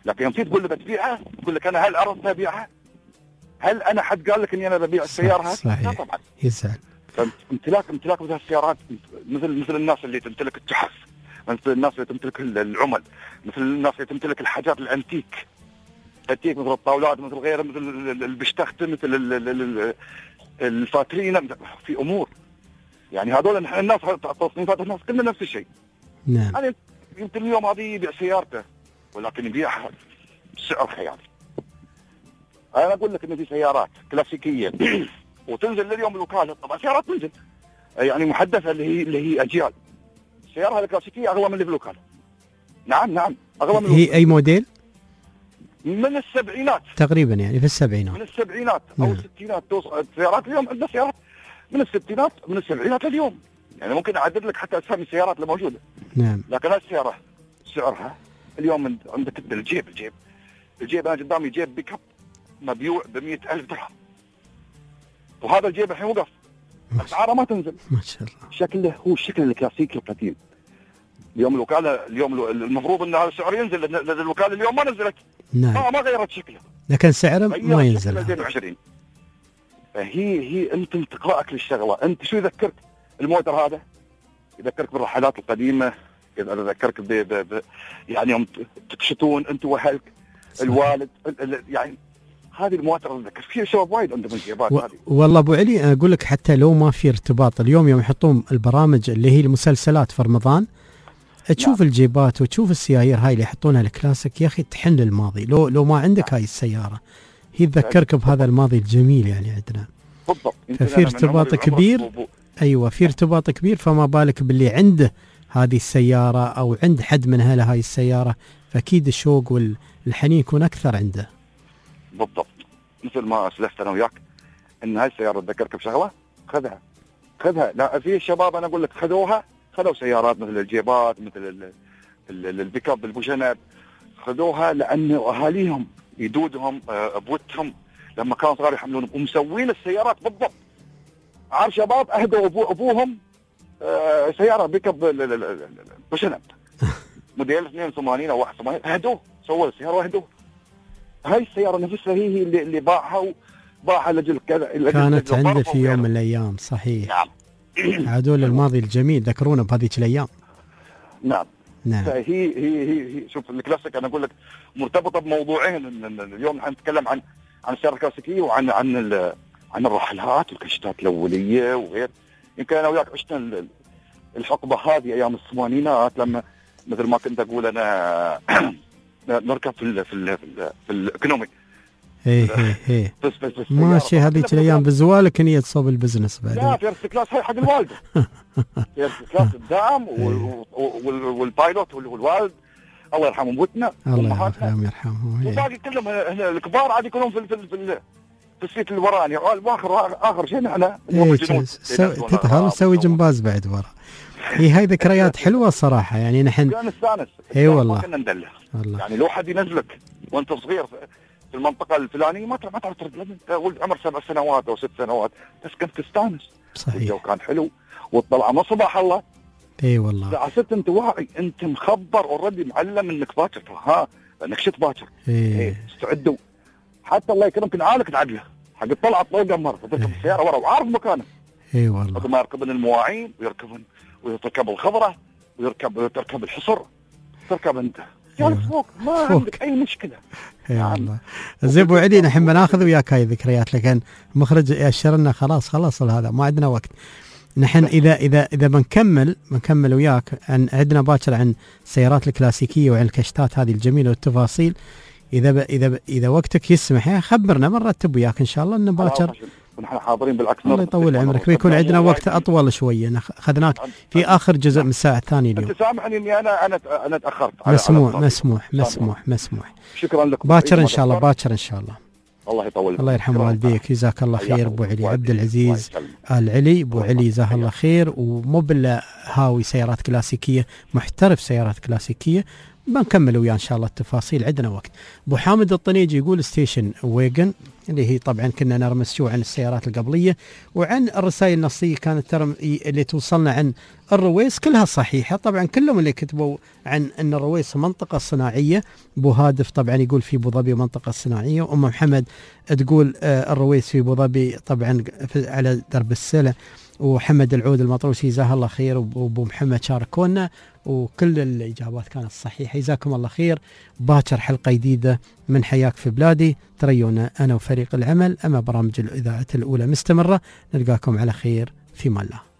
لكن يوم تيجي تقول له بتبيعها، يقول لك انا هل اردت ابيعها؟ هل انا حد قال لك اني انا ببيع السياره هذه؟ صحيح. لا طبعا. يزعل. فامتلاك امتلاك مثل السيارات مثل مثل الناس اللي تمتلك التحف، مثل الناس اللي تمتلك العمل، مثل الناس اللي تمتلك الحاجات الانتيك. انتيك مثل الطاولات، مثل غيره، مثل البشتخته، مثل الفاترينا، في امور. يعني هذول نحن الناس تصنيفات الناس كلنا نفس الشيء. نعم. يعني يمكن اليوم هذه يبيع سيارته ولكن يبيعها بسعر خيالي. انا اقول لك ان في سيارات كلاسيكيه وتنزل لليوم الوكاله، طبعا سيارات تنزل يعني محدثه اللي هي اللي هي اجيال. السياره الكلاسيكيه اغلى من اللي في الوكاله. نعم نعم اغلى من هي الوكالة. اي موديل؟ من السبعينات تقريبا يعني في السبعينات. من السبعينات او نعم. الستينات توصل السيارات اليوم. عندنا سيارات من الستينات من السبعينات اليوم، يعني ممكن اعدد لك حتى اسامي السيارات اللي موجوده. نعم. لكن السياره سعرها اليوم من عندك الجيب الجيب الجيب انا قدامي جيب بيك اب مبيوع ب مئة ألف درهم، وهذا الجيب الحين وقف، اسعاره ما تنزل. ما شاء الله. شكله هو الشكل الكلاسيكي القديم. اليوم الوكاله اليوم المفروض ان هذا السعر ينزل، لان الوكاله اليوم ما نزلت. نعم. ما ما غيرت شكله، لكن سعره ما ينزل. ألفين وعشرين. فهي هي انت انتقائك للشغله، انت شو يذكرك الموتر هذا؟ يذكرك بالرحلات القديمه، يذكرك ب ب يعني يوم تكشتون انت واهلك الوالد، يعني هذه المواتر اللي ذكر فيها شباب وايد عندهم الجيبات و... هذه. والله ابو علي اقول لك حتى لو ما في ارتباط اليوم يوم يحطون البرامج اللي هي المسلسلات في رمضان تشوف نعم. الجيبات وتشوف السيايير هاي اللي يحطونها الكلاسيك، يا اخي تحن للماضي. لو لو ما عندك نعم. هاي السياره هي تذكرك بهذا الماضي الجميل يعني عندنا. بالضبط. ففي ارتباط كبير. ايوه في ارتباط كبير، فما بالك باللي عنده هذه السياره او عند حد من اهل هاي السياره، فاكيد الشوق والحنين يكون اكثر عنده. بالضبط. مثل ما اسلفت انا وياك ان هاي السياره تذكرك بشغله، خذها خذها. لا في شباب انا اقول لك خذوها، خذوا سيارات مثل الجيبات، مثل البيك اب البوشنب، خذوها لان اهاليهم يدودهم ابوتهم لما كانوا صغار يحملون ومسوين السيارات بالضبط. عارف شباب اهدوا أبو ابوهم آه سياره بيك اب بوشنب موديل اثنين وثمانين او واحد وثمانين، اهدوه سووا السياره واهدوه. هاي السياره نفسها هي اللي, اللي باعها وباعها لجل كذا كانت عنده في يوم من الايام. صحيح. نعم. عادوا للماضي الجميل، ذكرونا بهذيك الايام. نعم. نعم. هي هي هي, هي شوف الكلاسيك انا اقول لك مرتبطه بموضوعين. اليوم نحن نتكلم عن عن السياره الكلاسيكيه وعن عن عن الرحلات والكشتات الاوليه وغير. يمكن انا وياك عشنا الحقبه هذه ايام الثمانينات، لما مثل ما كنت اقول انا نركب في ال في ال في, ال في الايكونومي. ايه ايه ايه ماشي هذيك الايام بزوالك نيه تصوب البزنس بعدين. لا فيرست كلاس هاي حق الوالده. فيرست كلاس الدعم والبايلوت والوالد الله يرحمهم ابوتنا الله يرحمهم يرحمهم. وباقي كلهم الكبار عاد يكونون في في في في السيت الوراني. واخر اخر شيء نحن تتهل نسوي جمباز بعد ورا. هي هاي ذكريات حلوه صراحه يعني نحن كان نستانس. اي والله كنا ندلع يعني لو حد ينزلك وانت صغير في المنطقه الفلانيه ما ما تعرف ترد، لازم ولد عمر سبع سنوات او ست سنوات بس كنت تستانس. صحيح. الجو كان حلو وتطلع من صباح الله. اي والله الساعه ستة انت واعي، انت مخبر اوريدي معلم انك باكر ها انك شت باكر. اي استعدوا حتى الله يكرمك نعالك تعدله حق طلعت طوق مره تركب السياره ورا وعارف مكانه. اي والله قبل ما يركبن المواعين ويركبن ويركب الخضره ويركب وتركب الحصر تركب انت يعني فوق ما فوق. عندك اي مشكله. اي والله زي ابو علي نحن بناخذ وياك هاي الذكريات، لكن المخرج ياشر لنا خلاص خلاص هذا ما عندنا وقت. نحن اذا اذا اذا بنكمل بنكمل وياك عن عندنا باكر عن السيارات الكلاسيكيه وعن الكشتات هذه الجميله والتفاصيل. اذا ب اذا ب اذا وقتك يسمح خبرنا بنرتب وياك ان شاء الله ان باكر نحن حاضرين بالعكس. الله يطول عمرك بيكون عندنا وقت اطول شويه. اخذناك في اخر جزء من الساعه الثانيه اليوم. انت سامحني اني انا انا انا تاخرت. مسموح مسموح مسموح مسموح. شكرا لكم. باكر ان شاء الله باكر ان شاء الله. الله يطول الله يرحم والديك جزاك الله خير. ابو علي عبد العزيز ال علي ابو علي جزاه الله خير. ومو بالله هاوي سيارات كلاسيكيه، محترف سيارات كلاسيكيه، بنكمل وياه ان شاء الله التفاصيل، عندنا وقت. ابو حامد الطنيجي يقول ستيشن ويجن، اللي هي طبعا كنا نرمس شو عن السيارات القبليه، وعن الرسائل النصيه كانت ترم اللي توصلنا عن الرويس كلها صحيحه. طبعا كلهم اللي كتبوا عن ان الرويس منطقه صناعيه. ابو هادف طبعا يقول في ابو ظبي منطقه صناعيه، وام محمد تقول آه الرويس في ابو ظبي طبعا على درب السلع. وحمد العود المطروسي جزاه الله خير، وابو محمد شاركونا، وكل الاجابات كانت صحيحه. جزاكم الله خير. باكر حلقه جديده من حياك في بلادي، تريونا انا وفريق العمل، اما برامج الاذاعه الاولى مستمره. نلقاكم على خير في مان الله.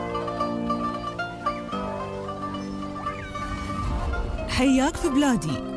حياك في بلادي